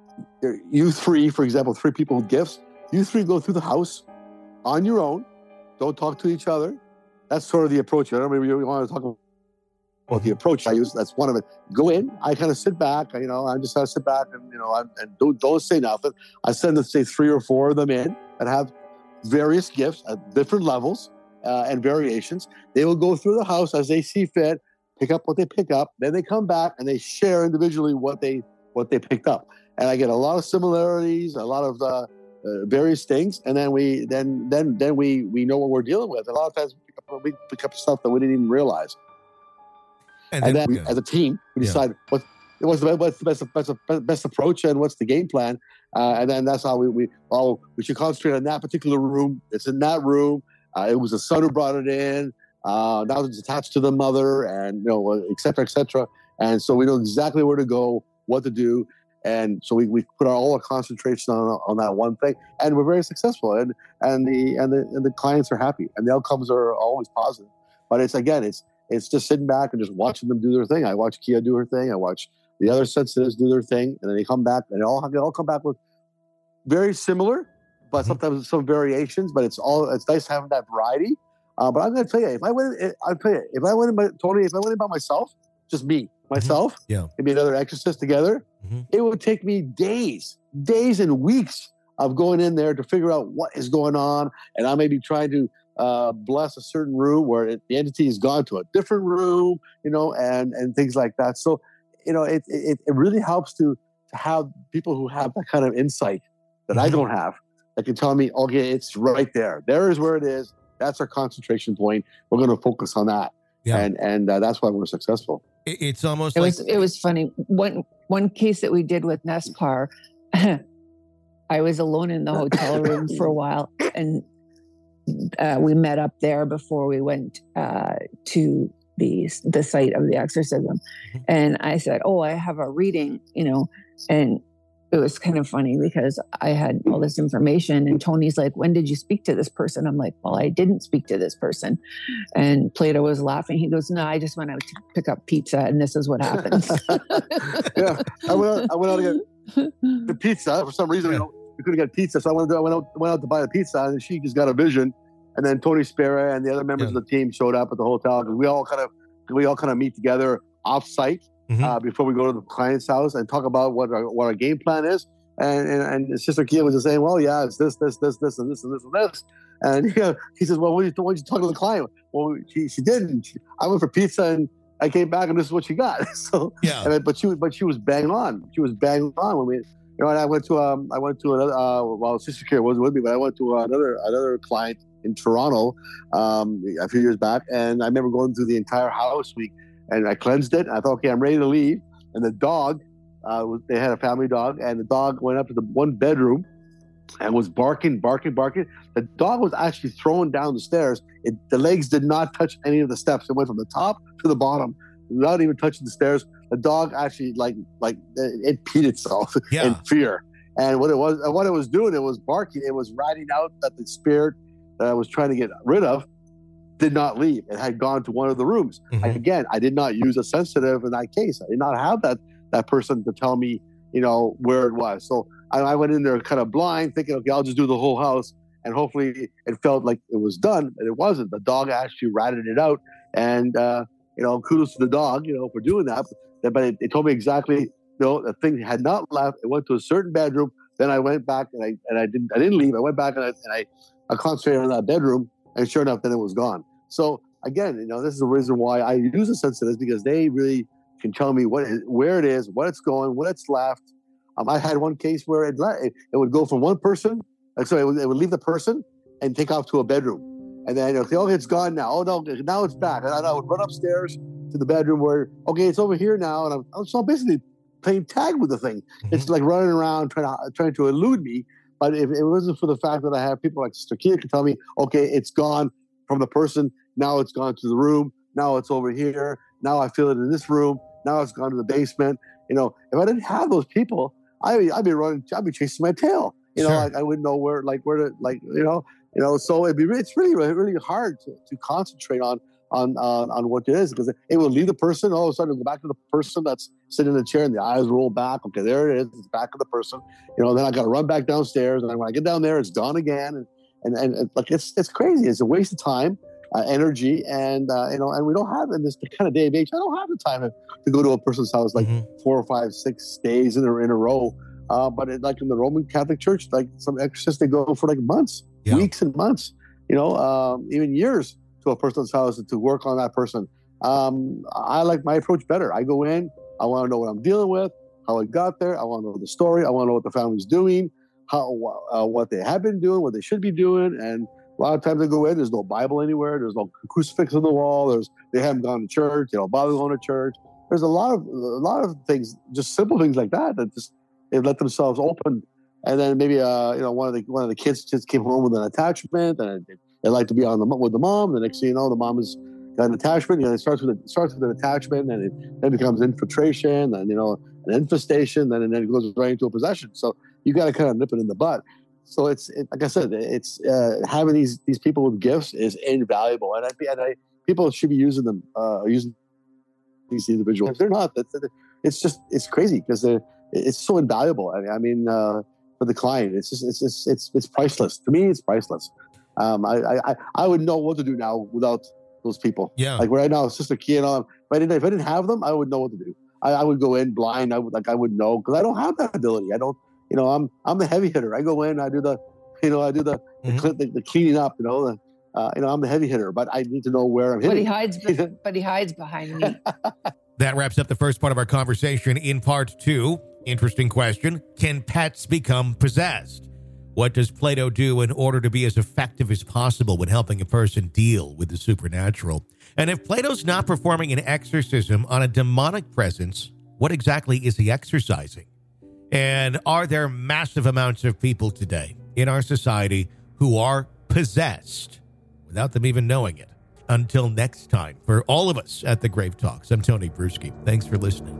you three, for example, three people with gifts. You three go through the house on your own. Don't talk to each other. That's sort of the approach. I don't really want to talk about the approach I use. That's one of it. Go in. I kind of sit back. You know, I just kind of sit back and you know, I, and don't don't say nothing. I send let's say three or four of them in that have various gifts at different levels. Uh, and variations. They will go through the house as they see fit, pick up what they pick up. Then they come back and they share individually what they what they picked up. And I get a lot of similarities, a lot of uh, uh, various things. And then we then then then we we know what we're dealing with. A lot of times we pick up, we pick up stuff that we didn't even realize. And, and then, then we, as a team, we decide yeah. what what's the what's the best best, best approach and what's the game plan. Uh, and then that's how we we oh we should concentrate on that particular room. It's in that room. Uh, it was the son who brought it in. Uh, now it's attached to the mother, and you know, et cetera, et cetera. And so we know exactly where to go, what to do, and so we, we put our, all our concentration on on that one thing, and we're very successful. And and the and the and the clients are happy, and the outcomes are always positive. But it's again, it's it's just sitting back and just watching them do their thing. I watch Kia do her thing. I watch the other sensitives do their thing, and then they come back, and they all they all come back with very similar. But sometimes some variations, but it's all it's nice having that variety. Uh, but I'm going to tell you, if I went, I'll tell you, if I went in by Tony, if I went in by myself, just me, myself, mm-hmm. yeah, maybe another exorcist together, mm-hmm. it would take me days, days and weeks of going in there to figure out what is going on, and I may be trying to uh, bless a certain room where it, the entity has gone to a different room, you know, and and things like that. So, you know, it it, it really helps to to have people who have that kind of insight that mm-hmm. I don't have. That can tell me, okay, it's right there. There is where it is. That's our concentration point. We're going to focus on that, yeah. and and uh, that's why we're successful. It's almost it like was it was funny. One one case that we did with Nespar, I was alone in the hotel room for a while, and uh, we met up there before we went uh, to the the site of the exorcism, and I said, "Oh, I have a reading," you know, and. It was kind of funny because I had all this information and Tony's like, when did you speak to this person? I'm like, well, I didn't speak to this person. And Plato was laughing. He goes, no, I just went out to pick up pizza and this is what happens. yeah, I went out, I went out to get the pizza. For some reason, yeah. we, we couldn't get pizza. So I went, to, I, went out, went out to buy the pizza and she just got a vision. And then Tony Spera and the other members yeah. of the team showed up at the hotel. We all kind of, we all kind of meet together off site. Mm-hmm. Uh, before we go to the client's house and talk about what our, what our game plan is. And, and, and Sister Kia was just saying, well, yeah, it's this, this, this, this, and this, and this, and this. And you know, he says, well, what did you, what did you talk to the client? Well, she, she didn't. She, I went for pizza and I came back and this is what she got. so, yeah. And, but she, but she was bang on. She was bang on when we, you know, and I went to, um, I went to another, uh, well, Sister Kia wasn't with me, but I went to uh, another, another client in Toronto um, a few years back, and I remember going through the entire house. We and I cleansed it. And I thought, okay, I'm ready to leave. And the dog, uh, was, they had a family dog, and the dog went up to the one bedroom and was barking, barking, barking. The dog was actually thrown down the stairs. It, the legs did not touch any of the steps. It went from the top to the bottom without even touching the stairs. The dog actually, like, like it peed itself yeah. in fear. And what it was, what it was doing, it was barking. It was riding out that the spirit that I was trying to get rid of did not leave. It had gone to one of the rooms. Mm-hmm. Again, I did not use a sensitive in that case. I did not have that that person to tell me, you know, where it was. So I, I went in there kind of blind, thinking, okay, I'll just do the whole house, and hopefully it felt like it was done, but it wasn't. The dog actually ratted it out, and uh, you know, kudos to the dog, you know, for doing that. But it, it told me exactly. No, the thing had not left. It went to a certain bedroom. Then I went back and I and I didn't I didn't leave. I went back and I and I, I concentrated on that bedroom, and sure enough, then it was gone. So again, you know, this is the reason why I use the sensitives, because they really can tell me what it, where it is, what it's going, what it's left. Um, I had one case where it it, it would go from one person, like so it would, it would leave the person and take off to a bedroom, and then okay, oh, it's gone now. Oh no, now it's back. And I would run upstairs to the bedroom where okay, it's over here now, and I'm, I'm so basically playing tag with the thing. Mm-hmm. It's like running around trying to trying to elude me. But if it wasn't for the fact that I have people like Sister Kia can tell me, okay, it's gone from the person. Now it's gone to the room. Now it's over here. Now I feel it in this room. Now it's gone to the basement. You know, if I didn't have those people, I, I'd be running. I'd be chasing my tail. You know, sure. like I wouldn't know where, like where to, like you know, you know. So it'd be it's really really hard to, to concentrate on. On, on on what it is, because it will leave the person. All of a sudden, go back to the person that's sitting in the chair, and the eyes roll back. Okay, there it is. It's back to the person. You know, then I got to run back downstairs, and then when I get down there, it's gone again. And and and, and like it's it's crazy. It's a waste of time, uh, energy, and uh, you know, and we don't have in this kind of day of age. I don't have the time to, to go to a person's house like mm-hmm. four or five, six days in a in a row. Uh, but it, like in the Roman Catholic Church, like some exorcists, they go for like months, yeah. weeks, and months. You know, um, even years. To a person's house to work on that person. Um, I like my approach better. I go in, I want to know what I'm dealing with, how it got there. I want to know the story. I want to know what the family's doing, how uh, what they have been doing, what they should be doing. And a lot of times I go in, there's no Bible anywhere. There's no crucifix on the wall. There's they haven't gone to church. They don't bother going to church. There's a lot of a lot of things, just simple things like that, that just they let themselves open. And then maybe uh, you know one of the one of the kids just came home with an attachment, and it, they like to be on the with the mom. The next thing you know, the mom has got an attachment. You know, it starts with a, it starts with an attachment, and it then becomes infiltration, and you know, an infestation, then and then it goes right into a possession. So you got to kind of nip it in the butt. So it's it, like I said, it's uh, having these these people with gifts is invaluable, and I and I people should be using them, uh, using these individuals. If they're not, that's, it's just it's crazy because it's so invaluable. I mean, I mean uh, for the client, it's just it's just, it's it's priceless. To me, it's priceless. Um, I, I I would know what to do now without those people. Yeah. Like right now, Sister Kia and all. If I didn't, if I didn't have them, I would know what to do. I, I would go in blind. I would like I would know because I don't have that ability. I don't. You know, I'm I'm the heavy hitter. I go in. I do the, you know, I do the mm-hmm. the, the, the cleaning up. You know, the, uh, you know, I'm the heavy hitter, but I need to know where I'm hitting. But he hides. But he hides behind me. That wraps up the first part of our conversation. In part two, interesting question: can pets become possessed? What does Plato do in order to be as effective as possible when helping a person deal with the supernatural? And if Plato's not performing an exorcism on a demonic presence, what exactly is he exorcising? And are there massive amounts of people today in our society who are possessed without them even knowing it? Until next time, for all of us at the Grave Talks, I'm Tony Bruschi. Thanks for listening.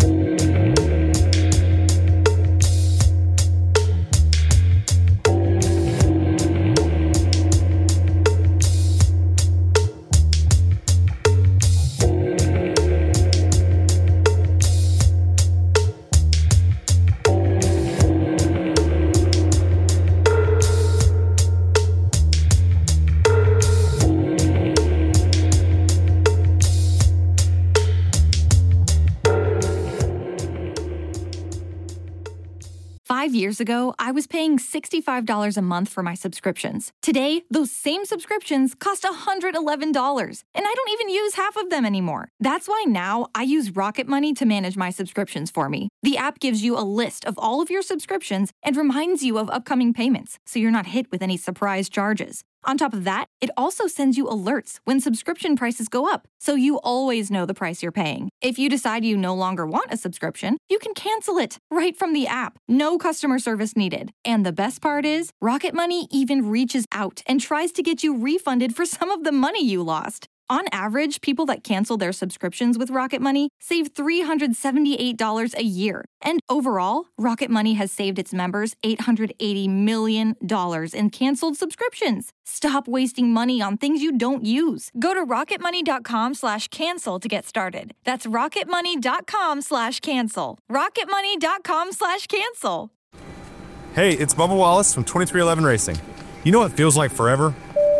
Five years ago, I was paying sixty-five dollars a month for my subscriptions. Today, those same subscriptions cost one hundred eleven dollars, and I don't even use half of them anymore. That's why now I use Rocket Money to manage my subscriptions for me. The app gives you a list of all of your subscriptions and reminds you of upcoming payments, so you're not hit with any surprise charges. On top of that, it also sends you alerts when subscription prices go up, so you always know the price you're paying. If you decide you no longer want a subscription, you can cancel it right from the app. No customer service needed. And the best part is, Rocket Money even reaches out and tries to get you refunded for some of the money you lost. On average, people that cancel their subscriptions with Rocket Money save three hundred seventy-eight dollars a year. And overall, Rocket Money has saved its members eight hundred eighty million dollars in canceled subscriptions. Stop wasting money on things you don't use. Go to rocketmoney.com slash cancel to get started. That's rocketmoney.com slash cancel. rocketmoney.com slash cancel. Hey, it's Bubba Wallace from twenty-three eleven Racing. You know what feels like forever?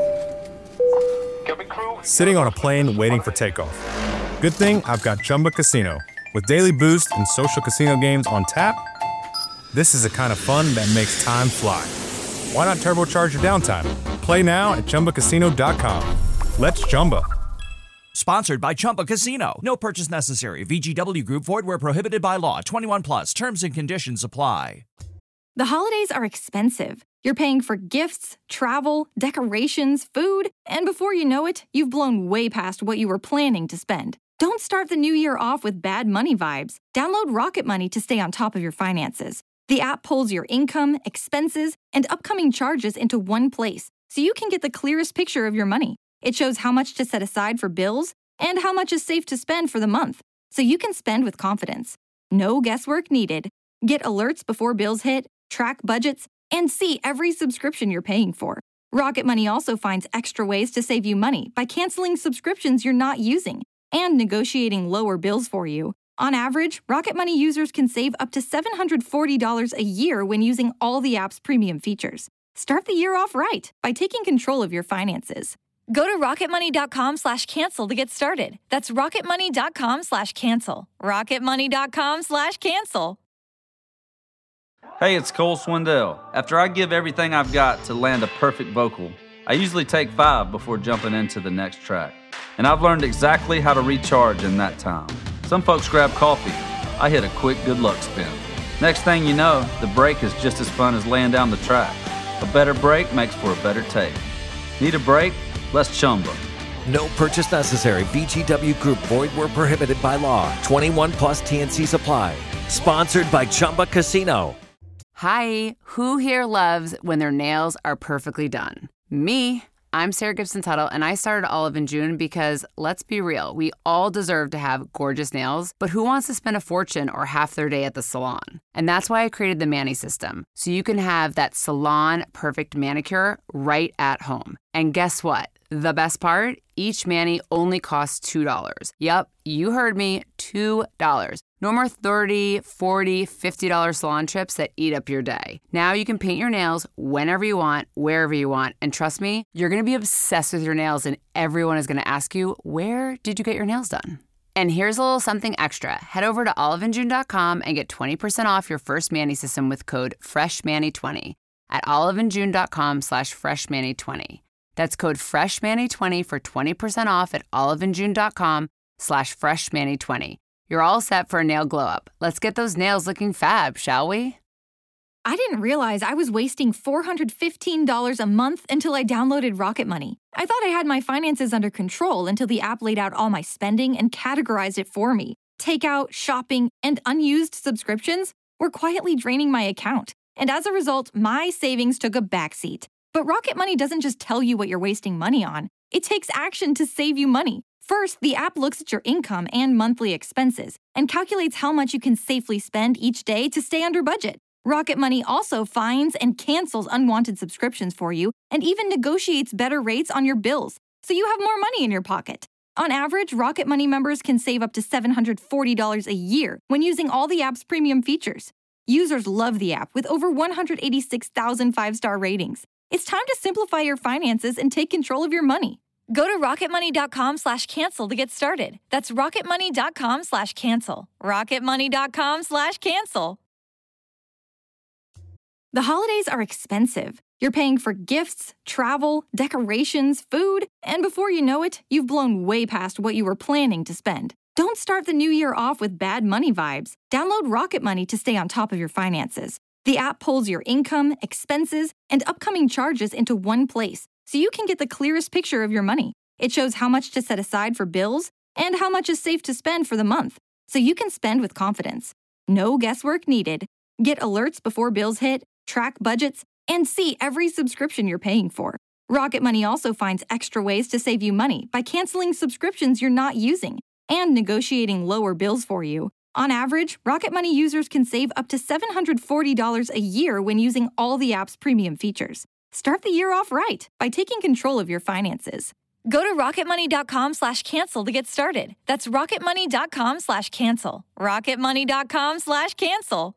Sitting on a plane waiting for takeoff. Good thing I've got Chumba Casino. With daily boost and social casino games on tap, this is the kind of fun that makes time fly. Why not turbocharge your downtime? Play now at Chumba Casino dot com. Let's Chumba. Sponsored by Chumba Casino. No purchase necessary. V G W Group. Void where prohibited by law. twenty-one plus. Terms and conditions apply. The holidays are expensive. You're paying for gifts, travel, decorations, food, and before you know it, you've blown way past what you were planning to spend. Don't start the new year off with bad money vibes. Download Rocket Money to stay on top of your finances. The app pulls your income, expenses, and upcoming charges into one place, so you can get the clearest picture of your money. It shows how much to set aside for bills and how much is safe to spend for the month, so you can spend with confidence. No guesswork needed. Get alerts before bills hit, track budgets, and see every subscription you're paying for. Rocket Money also finds extra ways to save you money by canceling subscriptions you're not using and negotiating lower bills for you. On average, Rocket Money users can save up to seven hundred forty dollars a year when using all the app's premium features. Start the year off right by taking control of your finances. Go to rocketmoney.com slash cancel to get started. That's rocketmoney.com slash cancel. rocketmoney.com slash cancel. Hey, it's Cole Swindell. After I give everything I've got to land a perfect vocal, I usually take five before jumping into the next track. And I've learned exactly how to recharge in that time. Some folks grab coffee. I hit a quick good luck spin. Next thing you know, the break is just as fun as laying down the track. A better break makes for a better take. Need a break? Let's Chumba. No purchase necessary. V G W Group. Void where prohibited by law. twenty-one plus T N C supply. Sponsored by Chumba Casino. Hi, who here loves when their nails are perfectly done? Me. I'm Sarah Gibson Tuttle, and I started Olive in June because, let's be real, we all deserve to have gorgeous nails, but who wants to spend a fortune or half their day at the salon? And that's why I created the Mani System, so you can have that salon-perfect manicure right at home. And guess what? The best part? Each mani only costs two dollars. Yep, you heard me, two dollars. No more thirty dollars, forty dollars, fifty dollars salon trips that eat up your day. Now you can paint your nails whenever you want, wherever you want. And trust me, you're going to be obsessed with your nails and everyone is going to ask you, where did you get your nails done? And here's a little something extra. Head over to olive in june dot com and get twenty percent off your first Mani System with code fresh mani twenty at olive in june dot com slash fresh mani twenty. That's code fresh mani twenty for twenty percent off at olive in june dot com slash fresh mani twenty. You're all set for a nail glow up. Let's get those nails looking fab, shall we? I didn't realize I was wasting four hundred fifteen dollars a month until I downloaded Rocket Money. I thought I had my finances under control until the app laid out all my spending and categorized it for me. Takeout, shopping, and unused subscriptions were quietly draining my account. And as a result, my savings took a backseat. But Rocket Money doesn't just tell you what you're wasting money on. It takes action to save you money. First, the app looks at your income and monthly expenses and calculates how much you can safely spend each day to stay under budget. Rocket Money also finds and cancels unwanted subscriptions for you and even negotiates better rates on your bills, so you have more money in your pocket. On average, Rocket Money members can save up to seven hundred forty dollars a year when using all the app's premium features. Users love the app with over one hundred eighty-six thousand five-star ratings. It's time to simplify your finances and take control of your money. Go to rocketmoney.com slash cancel to get started. That's rocketmoney.com slash cancel. rocketmoney.com slash cancel. The holidays are expensive. You're paying for gifts, travel, decorations, food, and before you know it, you've blown way past what you were planning to spend. Don't start the new year off with bad money vibes. Download Rocket Money to stay on top of your finances. The app pulls your income, expenses, and upcoming charges into one place, so you can get the clearest picture of your money. It shows how much to set aside for bills and how much is safe to spend for the month, so you can spend with confidence. No guesswork needed. Get alerts before bills hit, track budgets, and see every subscription you're paying for. Rocket Money also finds extra ways to save you money by canceling subscriptions you're not using and negotiating lower bills for you. On average, Rocket Money users can save up to seven hundred forty dollars a year when using all the app's premium features. Start the year off right by taking control of your finances. Go to rocketmoney.com slash cancel to get started. That's rocketmoney.com slash cancel. rocketmoney.com slash cancel.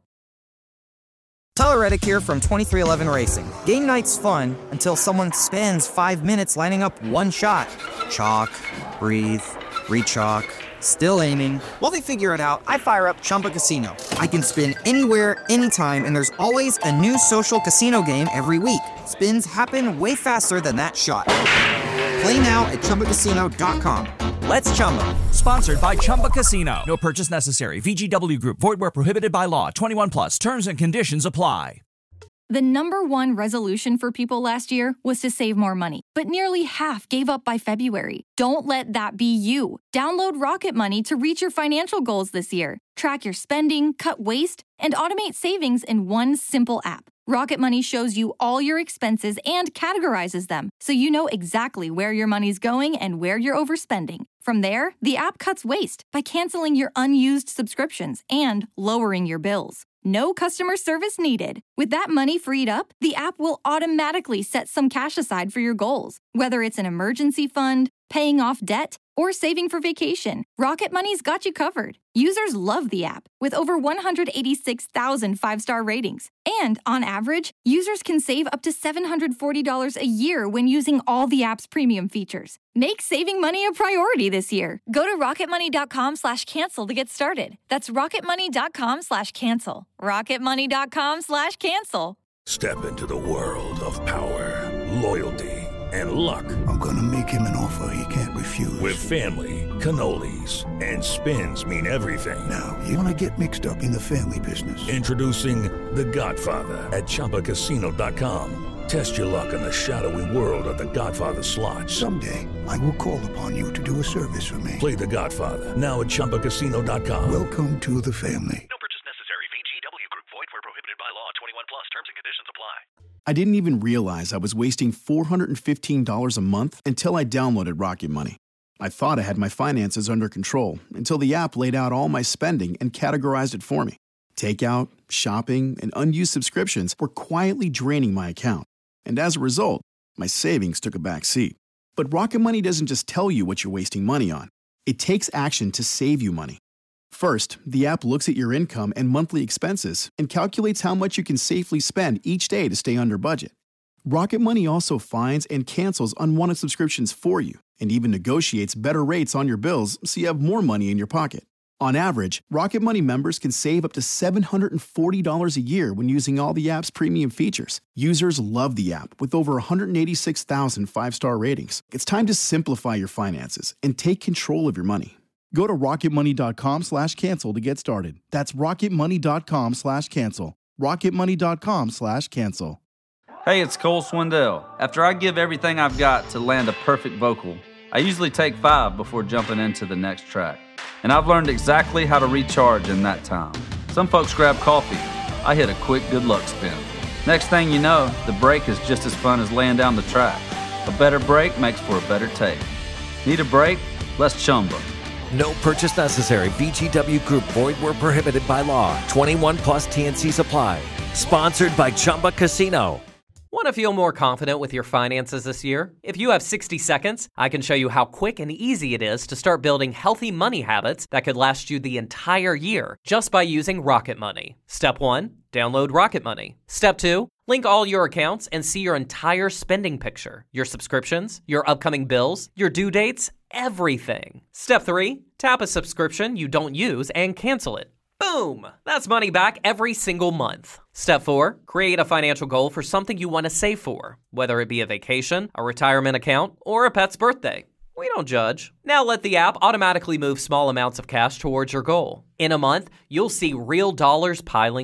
Tyler Reddick here from twenty-three eleven Racing. Game night's fun until someone spends five minutes lining up one shot. Chalk, breathe, re-chalk, still aiming. While they figure it out, I fire up Chumba Casino. I can spin anywhere, anytime, and there's always a new social casino game every week. Spins happen way faster than that shot. Play now at chumba casino dot com. Let's Chumba. Sponsored by Chumba Casino. No purchase necessary. V G W Group. Void where prohibited by law. twenty-one plus. Terms and conditions apply. The number one resolution for people last year was to save more money, but nearly half gave up by February. Don't let that be you. Download Rocket Money to reach your financial goals this year. Track your spending, cut waste, and automate savings in one simple app. Rocket Money shows you all your expenses and categorizes them, so you know exactly where your money's going and where you're overspending. From there, the app cuts waste by canceling your unused subscriptions and lowering your bills. No customer service needed. With that money freed up, the app will automatically set some cash aside for your goals. Whether it's an emergency fund, paying off debt, or saving for vacation, Rocket Money's got you covered. Users love the app, with over one hundred eighty-six thousand five-star ratings. And on average, users can save up to seven hundred forty dollars a year when using all the app's premium features. Make saving money a priority this year. Go to rocketmoney.com slash cancel to get started. That's rocketmoney.com slash cancel. rocketmoney.com slash cancel. Step into the world of power, loyalty, and luck. I'm gonna make him an offer he can't refuse. With family, cannolis, and spins mean everything. Now, you wanna get mixed up in the family business. Introducing The Godfather at chumba casino dot com. Test your luck in the shadowy world of The Godfather slot. Someday, I will call upon you to do a service for me. Play The Godfather, now at chumba casino dot com. Welcome to the family. No purchase necessary. V G W Group. Void where prohibited by law. twenty-one plus. Terms and conditions apply. I didn't even realize I was wasting four hundred fifteen dollars a month until I downloaded Rocket Money. I thought I had my finances under control until the app laid out all my spending and categorized it for me. Takeout, shopping, and unused subscriptions were quietly draining my account. And as a result, my savings took a back seat. But Rocket Money doesn't just tell you what you're wasting money on. It takes action to save you money. First, the app looks at your income and monthly expenses and calculates how much you can safely spend each day to stay under budget. Rocket Money also finds and cancels unwanted subscriptions for you and even negotiates better rates on your bills so you have more money in your pocket. On average, Rocket Money members can save up to seven hundred forty dollars a year when using all the app's premium features. Users love the app with over one hundred eighty-six thousand five-star ratings. It's time to simplify your finances and take control of your money. Go to rocketmoney.com slash cancel to get started. That's rocketmoney.com slash cancel. rocketmoney.com slash cancel. Hey, it's Cole Swindell. After I give everything I've got to land a perfect vocal, I usually take five before jumping into the next track. And I've learned exactly how to recharge in that time. Some folks grab coffee. I hit a quick good luck spin. Next thing you know, the break is just as fun as laying down the track. A better break makes for a better take. Need a break? Let's Chumba. No purchase necessary. V G W Group. Void where prohibited by law. twenty-one plus T N Cs apply. Sponsored by Chumba Casino. Want to feel more confident with your finances this year? If you have sixty seconds, I can show you how quick and easy it is to start building healthy money habits that could last you the entire year just by using Rocket Money. Step one, download Rocket Money. Step two, link all your accounts and see your entire spending picture, your subscriptions, your upcoming bills, your due dates, everything. Step three, tap a subscription you don't use and cancel it. Boom! That's money back every single month. Step four, create a financial goal for something you want to save for, whether it be a vacation, a retirement account, or a pet's birthday. We don't judge. Now let the app automatically move small amounts of cash towards your goal. In a month, you'll see real dollars piling up.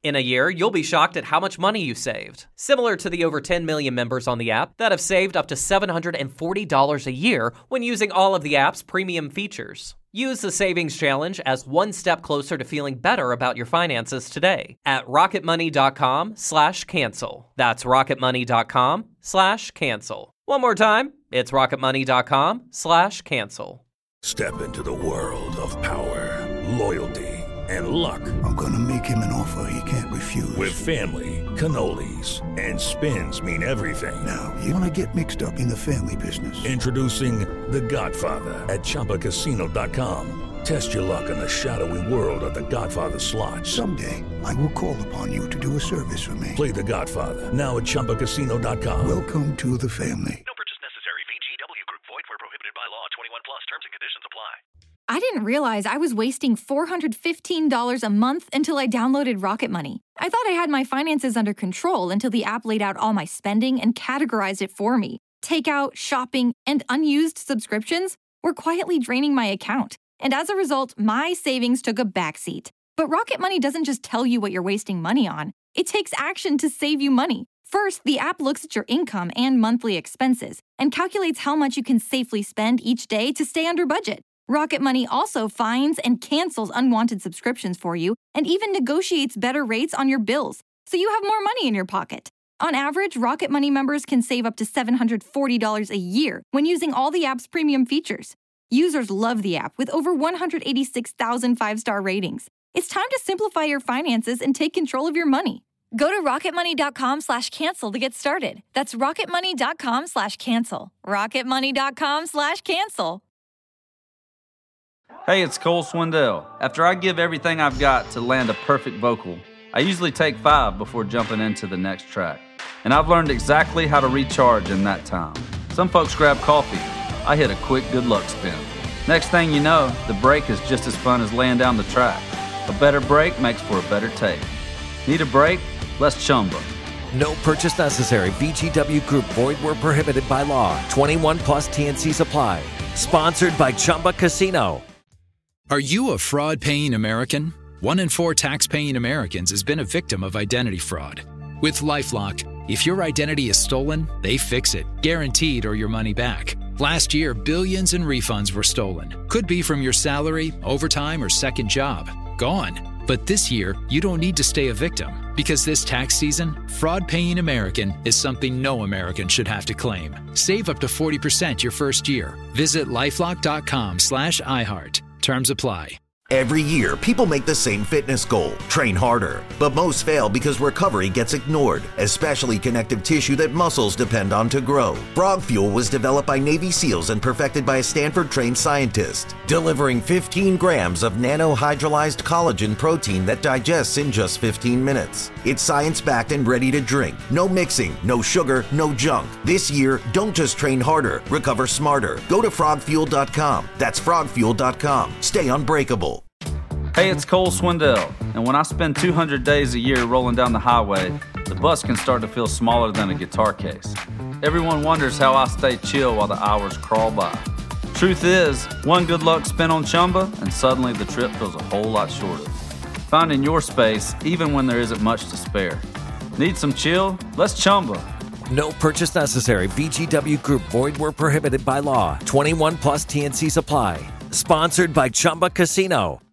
In a year, you'll be shocked at how much money you saved. Similar to the over ten million members on the app that have saved up to seven hundred forty dollars a year when using all of the app's premium features. Use the Savings Challenge as one step closer to feeling better about your finances today at rocketmoney.com slash cancel. That's rocketmoney.com slash cancel. One more time, it's rocketmoney.com slash cancel. Step into the world of power, loyalty, and luck. I'm gonna make him an offer he can't refuse. With family, cannolis, and spins mean everything. Now, you wanna get mixed up in the family business. Introducing The Godfather at Chumba Casino dot com. Test your luck in the shadowy world of The Godfather slot. Someday, I will call upon you to do a service for me. Play The Godfather, now at Chumba Casino dot com. Welcome to the family. No purchase necessary. V G W Group. Void where prohibited by law. twenty-one plus. Terms and conditions apply. I didn't realize I was wasting four hundred fifteen dollars a month until I downloaded Rocket Money. I thought I had my finances under control until the app laid out all my spending and categorized it for me. Takeout, shopping, and unused subscriptions were quietly draining my account. And as a result, my savings took a backseat. But Rocket Money doesn't just tell you what you're wasting money on. It takes action to save you money. First, the app looks at your income and monthly expenses and calculates how much you can safely spend each day to stay under budget. Rocket Money also finds and cancels unwanted subscriptions for you and even negotiates better rates on your bills, so you have more money in your pocket. On average, Rocket Money members can save up to seven hundred forty dollars a year when using all the app's premium features. Users love the app with over one hundred eighty-six thousand five-star ratings. It's time to simplify your finances and take control of your money. Go to rocketmoney.com slash cancel to get started. That's rocketmoney.com slash cancel. rocketmoney.com slash cancel. Hey, it's Cole Swindell. After I give everything I've got to land a perfect vocal, I usually take five before jumping into the next track. And I've learned exactly how to recharge in that time. Some folks grab coffee. I hit a quick good luck spin. Next thing you know, the break is just as fun as laying down the track. A better break makes for a better take. Need a break? Let's Chumba. No purchase necessary. V G W Group. Void where prohibited by law. twenty-one plus T N Cs apply. Sponsored by Chumba Casino. Are you a fraud-paying American? One in four tax-paying Americans has been a victim of identity fraud. With LifeLock, if your identity is stolen, they fix it, guaranteed, or your money back. Last year, billions in refunds were stolen. Could be from your salary, overtime, or second job. Gone. But this year, you don't need to stay a victim, because this tax season, fraud-paying American is something no American should have to claim. Save up to forty percent your first year. Visit lifelock.com slash iHeart. Terms apply. Every year, people make the same fitness goal, train harder. But most fail because recovery gets ignored, especially connective tissue that muscles depend on to grow. Frog Fuel was developed by Navy SEALs and perfected by a Stanford-trained scientist, delivering fifteen grams of nanohydrolyzed collagen protein that digests in just fifteen minutes. It's science-backed and ready to drink. No mixing, no sugar, no junk. This year, don't just train harder, recover smarter. Go to frog fuel dot com. That's frog fuel dot com. Stay unbreakable. Hey, it's Cole Swindell, and when I spend two hundred days a year rolling down the highway, the bus can start to feel smaller than a guitar case. Everyone wonders how I stay chill while the hours crawl by. Truth is, one good luck spin on Chumba, and suddenly the trip feels a whole lot shorter. Finding your space, even when there isn't much to spare. Need some chill? Let's Chumba. No purchase necessary. V G W Group. Void where prohibited by law. twenty-one plus T N Cs apply. Sponsored by Chumba Casino.